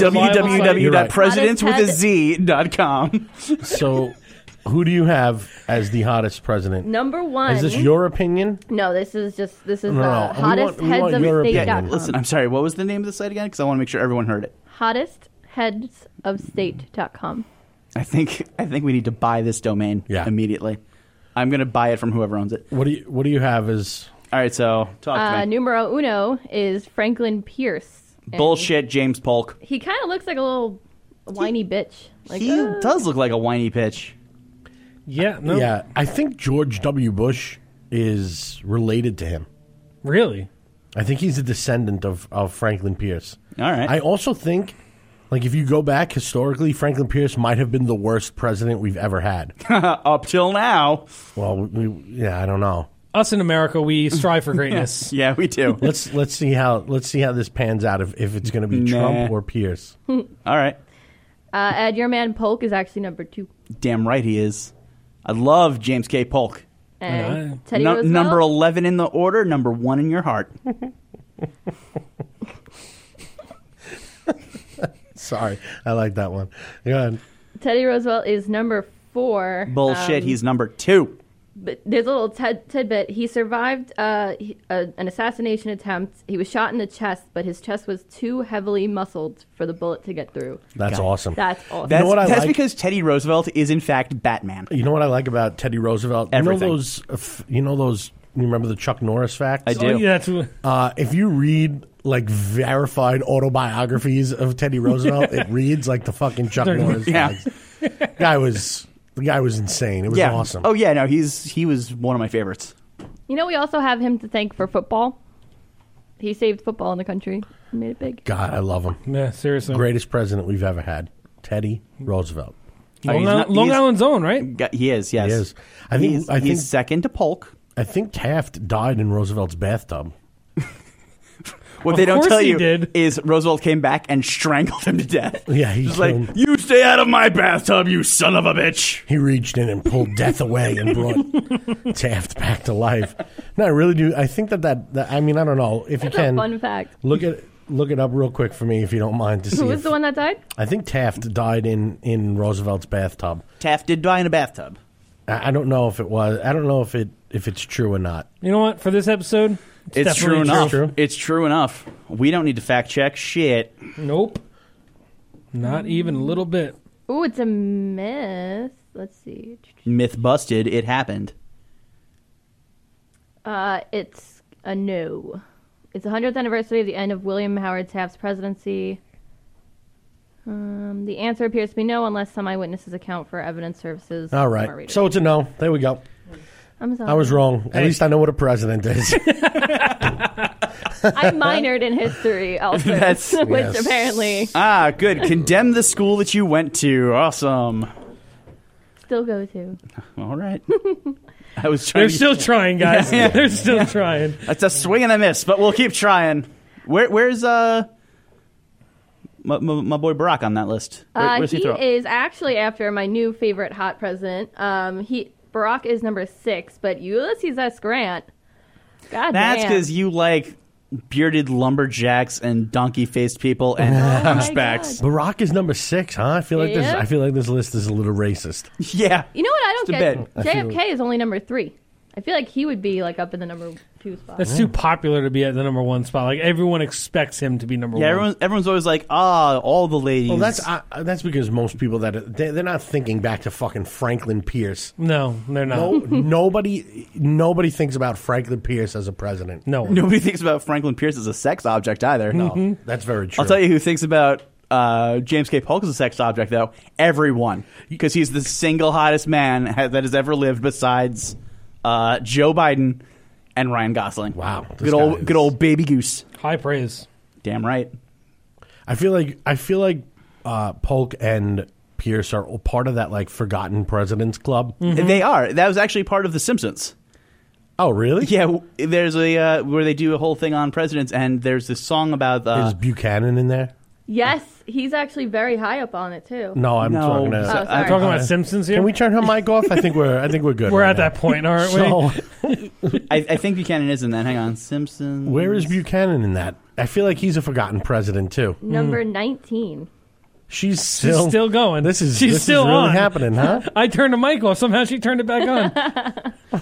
Speaker 1: www.presidentswithaz.com.
Speaker 2: So, who do you have as the hottest president?
Speaker 4: Number one.
Speaker 2: Is this your opinion?
Speaker 4: No, this is
Speaker 2: No,
Speaker 4: hottest
Speaker 2: we want
Speaker 4: heads of
Speaker 2: your
Speaker 4: state.
Speaker 2: opinion.
Speaker 1: Listen, I'm sorry. What was the name of the site again? Because I want to make sure everyone heard it.
Speaker 4: Hottest heads of state.com.
Speaker 1: I think we need to buy this domain immediately. I'm going to buy it from whoever owns it.
Speaker 2: What do you have as?
Speaker 1: All right, so talk to me.
Speaker 4: Numero uno is Franklin Pierce. And
Speaker 1: Bullshit, James Polk.
Speaker 4: He kind of looks like a little whiny bitch. Like,
Speaker 1: He does look like a whiny bitch.
Speaker 3: Yeah, no.
Speaker 2: Yeah, I think George W. Bush is related to him.
Speaker 3: Really?
Speaker 2: I think he's a descendant of Franklin Pierce.
Speaker 1: All right.
Speaker 2: I also think, like, if you go back historically, Franklin Pierce might have been the worst president we've ever had.
Speaker 1: Up till now.
Speaker 2: Well, I don't know.
Speaker 3: Us in America, we strive for greatness.
Speaker 1: Yeah, we do.
Speaker 2: Let's see how this pans out if it's going to be Trump or Pierce.
Speaker 1: All right.
Speaker 4: Ed, your man Polk is actually number 2.
Speaker 1: Damn right he is. I love James K. Polk.
Speaker 4: And Teddy Roosevelt?
Speaker 1: Number 11 in the order, number 1 in your heart.
Speaker 2: Sorry, I like that one. Go ahead.
Speaker 4: Teddy Roosevelt is number 4.
Speaker 1: Bullshit, he's number 2.
Speaker 4: But there's a little tidbit. He survived an assassination attempt. He was shot in the chest, but his chest was too heavily muscled for the bullet to get through.
Speaker 2: That's
Speaker 1: God.
Speaker 2: awesome.
Speaker 4: That's awesome.
Speaker 1: That's,
Speaker 2: know what I
Speaker 1: that's
Speaker 2: like?
Speaker 1: because Teddy Roosevelt is, in fact, Batman.
Speaker 2: You know what I like about Teddy Roosevelt?
Speaker 1: Everything.
Speaker 2: You know those. You remember the Chuck Norris facts?
Speaker 1: I do.
Speaker 3: Oh, yeah, that's
Speaker 2: If you read like verified autobiographies of Teddy Roosevelt, it reads like the fucking Chuck Norris
Speaker 1: Yeah.
Speaker 2: facts. The guy was insane. It was awesome.
Speaker 1: Oh, yeah, no, he was one of my favorites.
Speaker 4: You know, we also have him to thank for football. He saved football in the country and made it big.
Speaker 2: God, I love him.
Speaker 3: yeah, seriously.
Speaker 2: Greatest president we've ever had, Teddy Roosevelt.
Speaker 3: Long Island's own, right?
Speaker 1: He is, yes.
Speaker 2: He is. I think
Speaker 1: he's second to Polk.
Speaker 2: I think Taft died in Roosevelt's bathtub.
Speaker 1: What they don't
Speaker 3: course
Speaker 1: tell
Speaker 3: he
Speaker 1: you
Speaker 3: did.
Speaker 1: is Roosevelt came back and strangled him to death.
Speaker 2: Yeah, he
Speaker 1: just like,
Speaker 2: killed him.
Speaker 1: you stay out of my bathtub, you son of a bitch.
Speaker 2: He reached in and pulled death away and brought Taft back to life. No, I really do. I think that I mean, I don't know if
Speaker 4: That's
Speaker 2: you can
Speaker 4: a fun fact.
Speaker 2: look it up real quick for me if you don't mind to see.
Speaker 4: Who was
Speaker 2: if-
Speaker 4: the one that died?
Speaker 2: I think Taft died in Roosevelt's bathtub.
Speaker 1: Taft did die in a bathtub.
Speaker 2: I don't know if it was. I don't know if it's true or not.
Speaker 3: You know what? For this episode,
Speaker 1: It's true
Speaker 3: definitely
Speaker 1: enough.
Speaker 2: True.
Speaker 1: It's true enough. We don't need to fact check shit.
Speaker 3: Nope. Not even a little bit.
Speaker 4: Ooh, it's a myth. Let's see.
Speaker 1: Myth busted. It happened.
Speaker 4: It's a no. It's the 100th anniversary of the end of William Howard Taft's presidency. The answer appears to be no, unless some eyewitnesses account for evidence services.
Speaker 2: All
Speaker 4: More
Speaker 2: right.
Speaker 4: readers.
Speaker 2: So it's a no. There we go.
Speaker 4: I'm sorry.
Speaker 2: I was wrong. At least I know what a president is.
Speaker 4: I minored in history also,
Speaker 1: That's-
Speaker 4: which
Speaker 2: yes.
Speaker 4: apparently
Speaker 1: Ah, good. Condemn the school that you went to. Awesome.
Speaker 4: still go to.
Speaker 1: All right. I was trying
Speaker 3: They're
Speaker 1: to...
Speaker 3: still trying, guys.
Speaker 1: Yeah.
Speaker 3: They're still trying.
Speaker 1: That's a swing and a miss, but we'll keep trying. Where's my boy Barack on that list? Where's
Speaker 4: He
Speaker 1: he throw?
Speaker 4: is actually after my new favorite hot president. Barack is number 6, but Ulysses S. Grant. God
Speaker 1: That's
Speaker 4: damn.
Speaker 1: because you like bearded lumberjacks and donkey-faced people and hunchbacks.
Speaker 2: Barack is number 6, huh? I feel like
Speaker 4: Yeah.
Speaker 2: I feel like this list is a little racist.
Speaker 1: Yeah.
Speaker 4: You know what I don't
Speaker 1: Just a
Speaker 4: get?
Speaker 1: bit.
Speaker 4: JFK is only number 3. I feel like he would be like up in the number 2 spot.
Speaker 3: That's too popular to be at the number 1 spot. Like everyone expects him to be number
Speaker 1: Yeah,
Speaker 3: 1.
Speaker 1: everyone's always like, all the ladies.
Speaker 2: Well, that's because most people they're not thinking back to fucking Franklin Pierce.
Speaker 3: No, they're not.
Speaker 2: No, nobody thinks about Franklin Pierce as a president.
Speaker 3: No.
Speaker 1: Nobody thinks about Franklin Pierce as a sex object either.
Speaker 2: No, that's very true.
Speaker 1: I'll tell you who thinks about James K. Polk as a sex object, though. Everyone. Because he's the single hottest man that has ever lived besides Joe Biden and Ryan Gosling.
Speaker 2: Wow, this
Speaker 1: Good
Speaker 2: guy
Speaker 1: old,
Speaker 2: is-
Speaker 1: good old baby goose.
Speaker 3: High praise.
Speaker 1: Damn right.
Speaker 2: I feel like Polk and Pierce are part of that like forgotten presidents club.
Speaker 1: They are. That was actually part of The Simpsons.
Speaker 2: Oh, really?
Speaker 1: Yeah, there's a where they do a whole thing on presidents, and there's this song about
Speaker 2: Is Buchanan in there?
Speaker 4: Yes, he's actually very high up on it too.
Speaker 2: No, I'm
Speaker 1: No.
Speaker 2: talking to.
Speaker 4: Oh, sorry.
Speaker 3: I'm talking about Simpsons here.
Speaker 2: Can we turn her mic off? I think we're good.
Speaker 3: We're
Speaker 2: right
Speaker 3: at
Speaker 2: now.
Speaker 3: that point, aren't we?
Speaker 2: So,
Speaker 1: I think Buchanan is in that. Hang on, Simpsons.
Speaker 2: where is Buchanan in that? I feel like he's a forgotten president too.
Speaker 4: Number 19.
Speaker 2: She's
Speaker 3: She's
Speaker 2: still
Speaker 3: still going.
Speaker 2: This is
Speaker 3: She's
Speaker 2: this
Speaker 3: still
Speaker 2: is really
Speaker 3: on.
Speaker 2: happening, huh?
Speaker 3: I turned the mic off. Somehow she turned it back on.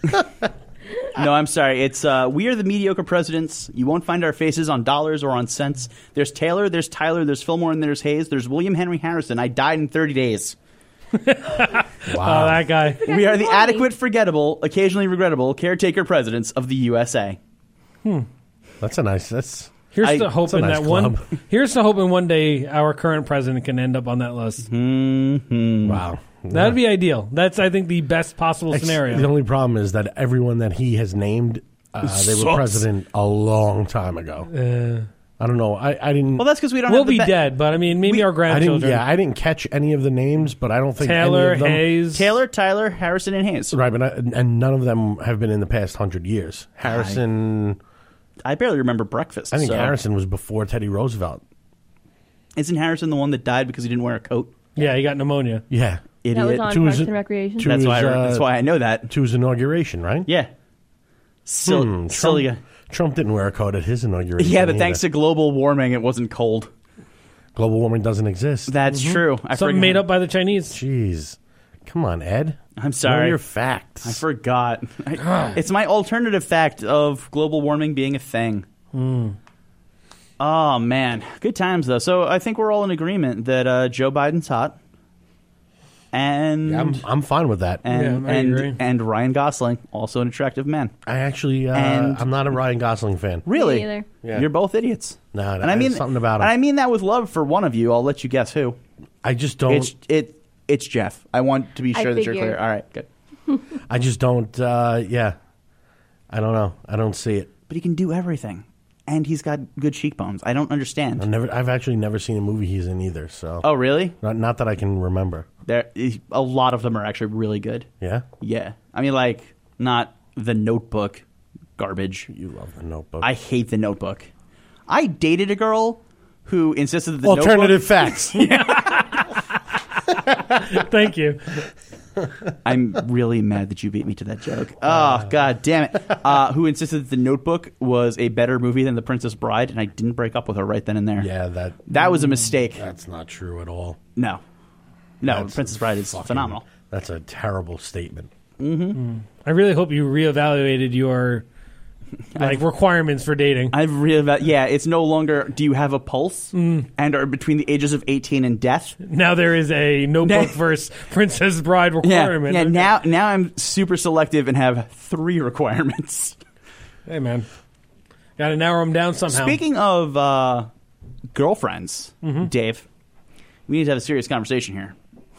Speaker 1: No, I'm sorry. It's we are the mediocre presidents. You won't find our faces on dollars or on cents. There's Taylor, there's Tyler, there's Fillmore, and there's Hayes. There's William Henry Harrison. I died in 30 days.
Speaker 3: Oh, that guy.
Speaker 1: We are the
Speaker 4: 20.
Speaker 1: adequate, forgettable, occasionally regrettable caretaker presidents of the USA.
Speaker 2: That's a nice. That's
Speaker 3: Here's
Speaker 1: I-
Speaker 3: to
Speaker 2: it's a
Speaker 3: hoping
Speaker 2: nice
Speaker 3: that one.
Speaker 2: club.
Speaker 3: Here's to hoping one day our current president can end up on that list.
Speaker 2: wow.
Speaker 3: That'd be ideal. That's, I think, the best possible scenario.
Speaker 2: The only problem is that everyone that he has named, they were
Speaker 1: Sucks.
Speaker 2: president a long time ago. I don't know. I didn't.
Speaker 1: Well, that's because we don't
Speaker 3: We'll
Speaker 1: have the
Speaker 3: be dead, but I mean, maybe our
Speaker 2: I didn't.
Speaker 3: grandchildren.
Speaker 2: Yeah, I didn't catch any of the names, but I don't think
Speaker 3: Taylor,
Speaker 2: any of them,
Speaker 3: Hayes.
Speaker 1: Taylor, Tyler, Harrison, and Hayes.
Speaker 2: Right, but and none of them have been in the past 100 years. Harrison,
Speaker 1: I barely remember breakfast.
Speaker 2: I think
Speaker 1: so.
Speaker 2: Harrison was before Teddy Roosevelt.
Speaker 1: Isn't Harrison the one that died because he didn't wear a coat?
Speaker 3: Yeah, he got pneumonia.
Speaker 2: Yeah.
Speaker 1: Idiot.
Speaker 4: That was on
Speaker 2: To his-
Speaker 4: Parks and Recreation.
Speaker 2: to-
Speaker 1: That's why.
Speaker 2: was,
Speaker 1: That's why I know that.
Speaker 2: To his inauguration, right?
Speaker 1: Yeah. Silly guy.
Speaker 2: Trump didn't wear a coat at his inauguration.
Speaker 1: Yeah, but thanks
Speaker 2: either.
Speaker 1: to global warming, it wasn't cold.
Speaker 2: global warming doesn't exist.
Speaker 1: That's true. I
Speaker 3: Something
Speaker 1: forgot.
Speaker 3: made up by the Chinese.
Speaker 2: Jeez. Come on, Ed.
Speaker 1: I'm sorry.
Speaker 2: Know your facts.
Speaker 1: I forgot. It's my alternative fact of global warming being a thing. Oh, man. Good times, though. So I think we're all in agreement that Joe Biden's hot. And
Speaker 2: Yeah, I'm fine with that.
Speaker 1: and,
Speaker 3: Yeah, I agree.
Speaker 1: and Ryan Gosling, also an attractive man.
Speaker 2: I actually,
Speaker 1: And-
Speaker 2: I'm not a Ryan Gosling fan.
Speaker 1: Really?
Speaker 4: Me either.
Speaker 2: Yeah.
Speaker 1: You're both idiots.
Speaker 2: No,
Speaker 1: And I mean
Speaker 2: something about him.
Speaker 1: And I mean that with love for one of you. I'll let you guess who.
Speaker 2: I just don't.
Speaker 1: It's Jeff. I want to be
Speaker 4: I
Speaker 1: sure that you're
Speaker 4: figured.
Speaker 1: clear. All right, good.
Speaker 2: I just don't. Yeah. I don't know. I don't see it.
Speaker 1: But he can do everything, and he's got good cheekbones. I don't understand.
Speaker 2: I've actually never seen a movie he's in either. So.
Speaker 1: Oh, really?
Speaker 2: Not that I can remember.
Speaker 1: A lot of them are actually really good.
Speaker 2: Yeah.
Speaker 1: Yeah, I mean, like not The Notebook, garbage.
Speaker 2: You love The Notebook.
Speaker 1: I hate The Notebook. I dated a girl who insisted that the
Speaker 2: Alternative facts.
Speaker 3: Thank you.
Speaker 1: I'm really mad that you beat me to that joke. Oh, God damn it. Who insisted that The Notebook was a better movie than The Princess Bride, and I didn't break up with her right then and there.
Speaker 2: Yeah,
Speaker 1: That was a mistake.
Speaker 2: that's not true at all.
Speaker 1: No,
Speaker 2: That's
Speaker 1: Princess Bride is
Speaker 2: fucking-
Speaker 1: phenomenal.
Speaker 2: That's a terrible statement.
Speaker 3: I really hope you reevaluated your requirements for dating.
Speaker 1: I've realized, it's no longer do you have a pulse and are between the ages of 18 and death.
Speaker 3: Now there is a Notebook versus Princess Bride requirement.
Speaker 1: Yeah.
Speaker 3: Okay.
Speaker 1: Now I'm super selective and have 3 requirements.
Speaker 3: Hey, man. Got to narrow them down somehow.
Speaker 1: Speaking of girlfriends, Dave, we need to have a serious conversation here.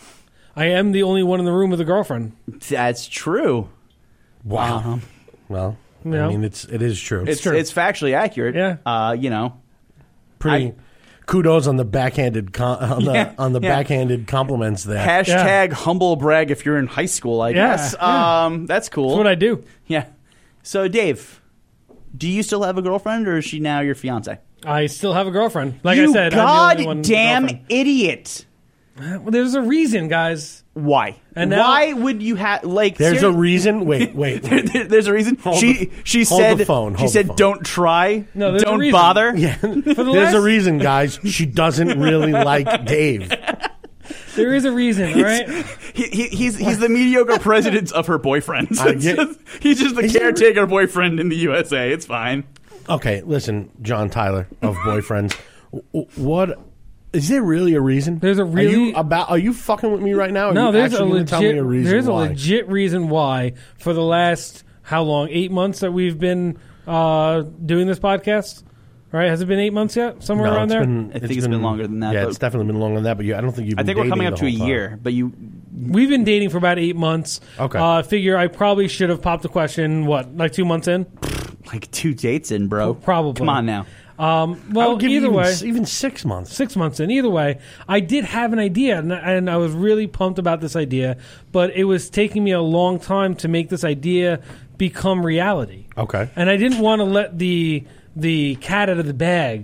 Speaker 3: I am the only one in the room with a girlfriend.
Speaker 1: That's true.
Speaker 2: Wow. Well,
Speaker 3: No.
Speaker 2: I mean, it is true.
Speaker 1: It's
Speaker 3: true.
Speaker 1: It's factually accurate.
Speaker 3: Yeah.
Speaker 2: pretty. Kudos on the backhanded backhanded compliments there.
Speaker 1: Hashtag humble brag if you're in high school, I guess. That's cool.
Speaker 3: That's what I do.
Speaker 1: Yeah. So, Dave, do you still have a girlfriend, or is she now your fiance?
Speaker 3: I still have a girlfriend. Like
Speaker 1: you
Speaker 3: I said, I'm the only one with a
Speaker 1: goddamn
Speaker 3: girlfriend.
Speaker 1: idiot.
Speaker 3: Well, there's a reason, guys.
Speaker 1: Why?
Speaker 3: And now-
Speaker 1: Why would you have
Speaker 2: There's a reason. Wait.
Speaker 1: There's a reason.
Speaker 2: Hold
Speaker 1: She
Speaker 2: the
Speaker 1: said
Speaker 2: phone,
Speaker 1: she
Speaker 2: hold the
Speaker 1: said
Speaker 2: phone.
Speaker 1: don't try.
Speaker 3: No, there's a
Speaker 1: don't
Speaker 3: reason.
Speaker 1: bother.
Speaker 2: Yeah.
Speaker 3: the
Speaker 2: There's
Speaker 3: last-
Speaker 2: a reason, guys. She doesn't really like Dave.
Speaker 3: There is a reason, all right?
Speaker 1: He's the mediocre president of her boyfriends.
Speaker 2: get-
Speaker 1: He's just the
Speaker 2: Is it-
Speaker 1: caretaker boyfriend in the USA. It's fine.
Speaker 2: Okay, listen, John Tyler of Boyfriends. What is there really a reason?
Speaker 3: There's a really-
Speaker 2: Are you fucking with me right now? Or
Speaker 3: No,
Speaker 2: are you
Speaker 3: there's a
Speaker 2: actually gonna tell me
Speaker 3: legit.
Speaker 2: a reason
Speaker 3: There's
Speaker 2: why?
Speaker 3: a legit reason why. For the last how long? 8 months that we've been doing this podcast. Right? Has it been 8 months yet? Somewhere
Speaker 2: No,
Speaker 3: around
Speaker 2: it's
Speaker 3: there.
Speaker 2: been-
Speaker 1: I think it's been longer than that,
Speaker 2: Yeah,
Speaker 1: but-
Speaker 2: it's definitely been longer than that. But I don't think you've.
Speaker 1: I
Speaker 2: Been
Speaker 1: think we're coming
Speaker 2: dating
Speaker 1: up
Speaker 2: the
Speaker 1: to a
Speaker 2: whole
Speaker 1: year,
Speaker 2: time.
Speaker 1: but you
Speaker 3: We've been dating for about 8 months.
Speaker 2: Okay.
Speaker 3: Figure I probably should have popped the question. What, like 2 months in?
Speaker 1: like 2 dates in, bro.
Speaker 3: Probably.
Speaker 1: Come on now.
Speaker 2: I
Speaker 3: Well,
Speaker 2: would give you
Speaker 3: either way.
Speaker 2: even 6 months.
Speaker 3: 6 months in. Either way, I did have an idea, and I was really pumped about this idea, but it was taking me a long time to make this idea become reality.
Speaker 2: Okay.
Speaker 3: And I didn't want to let the cat out of the bag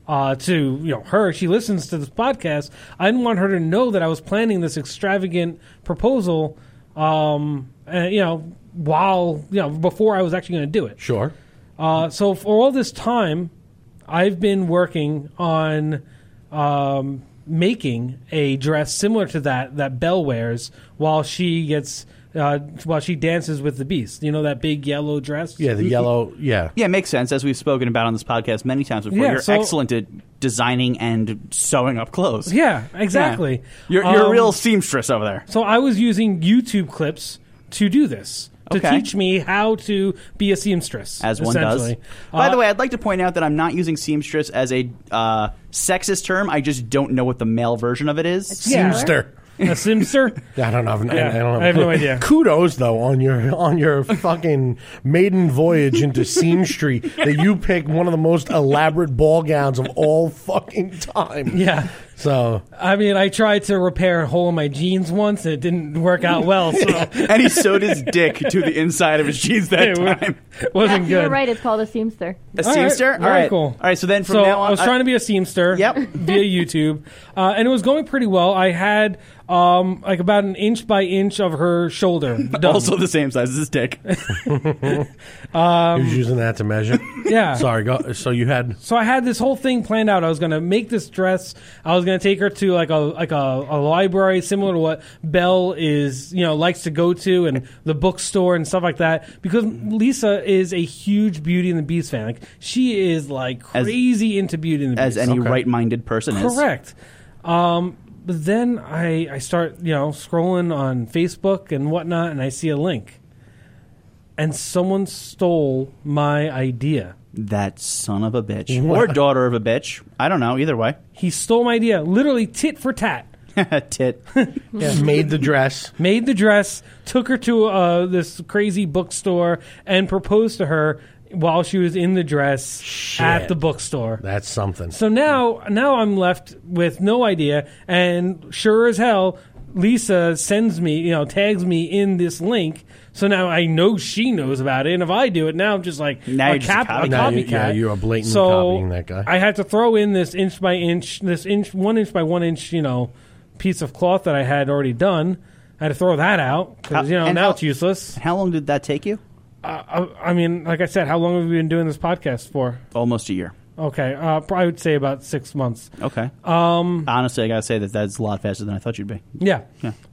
Speaker 3: to her. She listens to this podcast. I didn't want her to know that I was planning this extravagant proposal, before I was actually going to do it.
Speaker 2: Sure.
Speaker 3: So for all this time, I've been working on making a dress similar to that Belle wears while she dances with the Beast. You know, that big yellow dress?
Speaker 2: Yeah, the yellow. Yeah.
Speaker 1: Yeah, it makes sense. As we've spoken about on this podcast many times before,
Speaker 3: Yeah,
Speaker 1: you're
Speaker 3: so-
Speaker 1: excellent at designing and sewing up clothes.
Speaker 3: Yeah, exactly.
Speaker 1: Yeah. You're a real seamstress over there.
Speaker 3: So I was using YouTube clips to do this, to
Speaker 1: Okay.
Speaker 3: teach me how to be a seamstress.
Speaker 1: As one does.
Speaker 3: essentially.
Speaker 1: By the way, I'd like to point out that I'm not using seamstress as a sexist term. I just don't know what the male version of it is.
Speaker 3: Yeah.
Speaker 2: Seamster.
Speaker 3: a seamster?
Speaker 2: I don't know.
Speaker 3: I have no idea.
Speaker 2: Kudos though on your fucking maiden voyage into seamstry that you pick one of the most elaborate ball gowns of all fucking time.
Speaker 3: Yeah.
Speaker 2: So
Speaker 3: I mean, I tried to repair a hole in my jeans once, and it didn't work out well. So
Speaker 1: And he sewed his dick to the inside of his jeans that time.
Speaker 3: wasn't
Speaker 4: You're
Speaker 3: good.
Speaker 4: right. It's called a seamster.
Speaker 1: A
Speaker 3: All right,
Speaker 1: seamster?
Speaker 3: very
Speaker 1: All right.
Speaker 3: cool.
Speaker 1: All right, so then from
Speaker 3: So
Speaker 1: now on...
Speaker 3: I was trying to be a seamster.
Speaker 1: Yep.
Speaker 3: Via YouTube, and it was going pretty well. I had like about an inch by inch of her shoulder done.
Speaker 1: Also the same size as his dick.
Speaker 2: he was using that to measure.
Speaker 3: Yeah.
Speaker 2: Sorry. Go. So you had.
Speaker 3: So I had this whole thing planned out. I was going to make this dress. I was going to take her to like a library similar to what Belle is, likes to go to, and the bookstore and stuff like that. Because Lisa is a huge Beauty and the Beast fan. Like she is like crazy into Beauty and the Beast.
Speaker 1: As any right-minded person is.
Speaker 3: Correct. But then I start scrolling on Facebook and whatnot, and I see a link, and someone stole my idea.
Speaker 1: That son of a bitch.
Speaker 2: What?
Speaker 1: Or daughter of a bitch. I don't know. Either way.
Speaker 3: He stole my idea, literally tit for tat.
Speaker 1: Tit.
Speaker 2: Made the dress.
Speaker 3: Made the dress, took her to this crazy bookstore, and proposed to her while she was in the dress at the bookstore.
Speaker 2: That's something.
Speaker 3: So now I'm left with no idea, and sure as hell, Lisa sends me, tags me in this link. So now I know she knows about it, and if I do it, now I'm just like
Speaker 1: Now
Speaker 3: a,
Speaker 1: you're just a copycat.
Speaker 2: Now
Speaker 3: copycat.
Speaker 2: you are blatantly
Speaker 3: So
Speaker 2: copying that guy.
Speaker 3: I had to throw in this inch by inch, 1 inch by 1 inch, piece of cloth that I had already done. I had to throw that out because
Speaker 1: and
Speaker 3: now
Speaker 1: how-
Speaker 3: it's useless.
Speaker 1: How long did that take you?
Speaker 3: I mean, like I said, how long have we been doing this podcast for?
Speaker 1: Almost a year.
Speaker 3: Okay, I would say about 6 months.
Speaker 1: Okay. Honestly, I gotta say that's a lot faster than I thought you'd be.
Speaker 3: Yeah.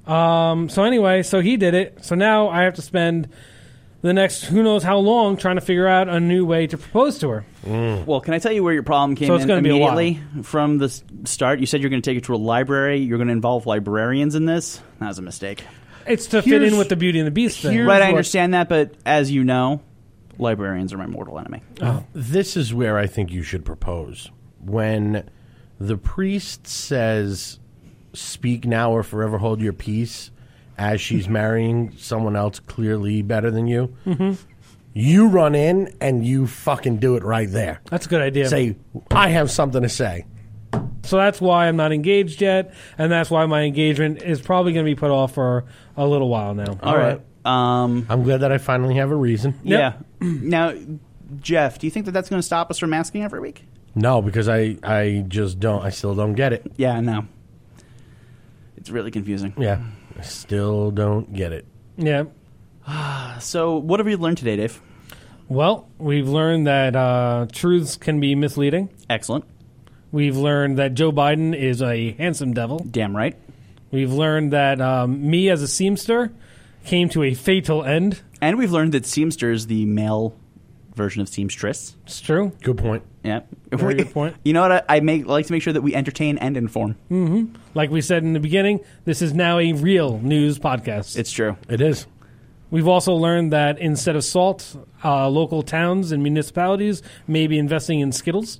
Speaker 3: So anyway, so he did it. So now I have to spend the next who knows how long trying to figure out a new way to propose to her.
Speaker 1: Well, can I tell you where your problem came
Speaker 3: So it's
Speaker 1: in
Speaker 3: gonna be a while.
Speaker 1: immediately from the start? You said you're going to take it to a library. You're going to involve librarians in this. That was a mistake.
Speaker 3: It's to fit in with the Beauty and the Beast thing.
Speaker 1: Right, I understand that, but as you know, librarians are my mortal enemy.
Speaker 2: This is where I think you should propose. When the priest says, "Speak now or forever hold your peace," as she's marrying someone else clearly better than you, you run in and you fucking do it right there.
Speaker 3: That's a good idea.
Speaker 2: Say, "I have something to say."
Speaker 3: So that's why I'm not engaged yet, and that's why my engagement is probably going to be put off for a little while now.
Speaker 1: All right.
Speaker 2: I'm glad that I finally have a reason.
Speaker 1: Yeah. Now, Jeff, do you think that that's going to stop us from asking every week?
Speaker 2: No, because I just don't. I still don't get it.
Speaker 1: Yeah, no. It's really confusing.
Speaker 2: Yeah, I still don't get it.
Speaker 3: Yeah.
Speaker 1: So, what have we learned today, Dave?
Speaker 3: Well, we've learned that truths can be misleading.
Speaker 1: Excellent.
Speaker 3: We've learned that Joe Biden is a handsome devil.
Speaker 1: Damn right.
Speaker 3: We've learned that me as a seamster came to a fatal end.
Speaker 1: And we've learned that seamster is the male version of seamstress.
Speaker 3: It's true.
Speaker 2: Good point.
Speaker 1: Yeah.
Speaker 3: Very good point.
Speaker 1: You know what? I like to make sure that we entertain and inform.
Speaker 3: Like we said in the beginning, this is now a real news podcast.
Speaker 1: It's true.
Speaker 2: It is.
Speaker 3: We've also learned that instead of salt, local towns and municipalities may be investing in Skittles.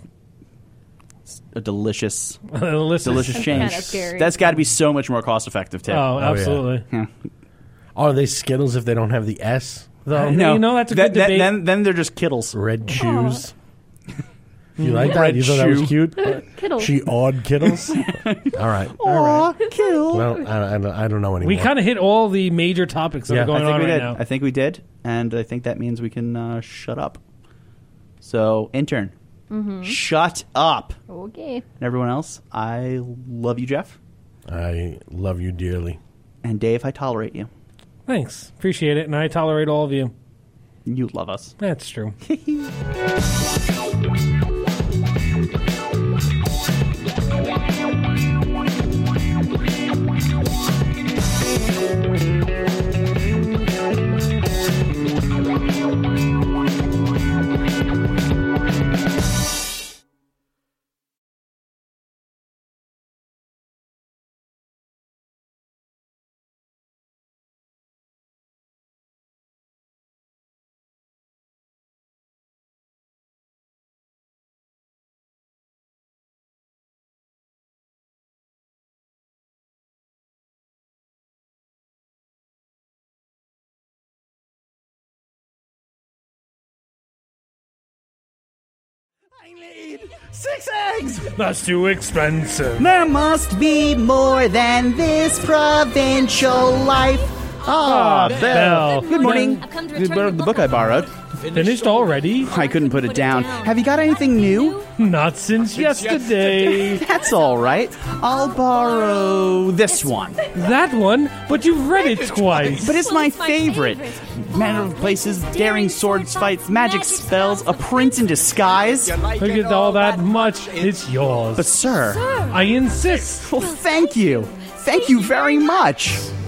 Speaker 1: A delicious
Speaker 3: Delicious.
Speaker 1: change.
Speaker 4: kinda scary.
Speaker 1: That's got to be so much more cost effective, too.
Speaker 3: Oh,
Speaker 2: yeah.
Speaker 3: absolutely.
Speaker 1: Yeah.
Speaker 2: Are they Skittles if they don't have the S, though?
Speaker 3: No. You know, that's a good debate.
Speaker 1: Then they're just kittles.
Speaker 2: Red shoes. You like that?
Speaker 1: Red
Speaker 2: You thought that was
Speaker 1: shoe.
Speaker 2: cute?
Speaker 4: Kittle.
Speaker 2: She awed Kittles? All right.
Speaker 1: Kill.
Speaker 2: Well, I don't know anymore.
Speaker 3: We kind of hit all the major topics that
Speaker 2: Yeah.
Speaker 3: are going
Speaker 1: I think
Speaker 3: on
Speaker 1: we
Speaker 3: right
Speaker 1: did.
Speaker 3: now.
Speaker 1: I think we did, and I think that means we can shut up. So, intern, shut up.
Speaker 4: Okay.
Speaker 1: And everyone else, I love you, Jeff.
Speaker 2: I love you dearly.
Speaker 1: And Dave, I tolerate you.
Speaker 3: Thanks. Appreciate it. And I tolerate all of you.
Speaker 1: You love us.
Speaker 3: That's true.
Speaker 1: need 6 eggs!
Speaker 3: That's too expensive.
Speaker 1: There must be more than this provincial life. Ah, Belle. Good morning.
Speaker 5: I've come to
Speaker 1: The
Speaker 5: return
Speaker 1: book I borrowed.
Speaker 3: Finished already?
Speaker 1: I couldn't put it down. Have you got anything new?
Speaker 3: Not since yesterday.
Speaker 1: That's all right. I'll borrow this one.
Speaker 3: That one? But you've read it twice.
Speaker 1: But it's my favorite. Manner of places, daring swords fights, magic spells, a prince in disguise.
Speaker 3: Look at all that much. It's yours.
Speaker 1: But sir,
Speaker 3: I insist.
Speaker 1: well, thank you. Thank you very much.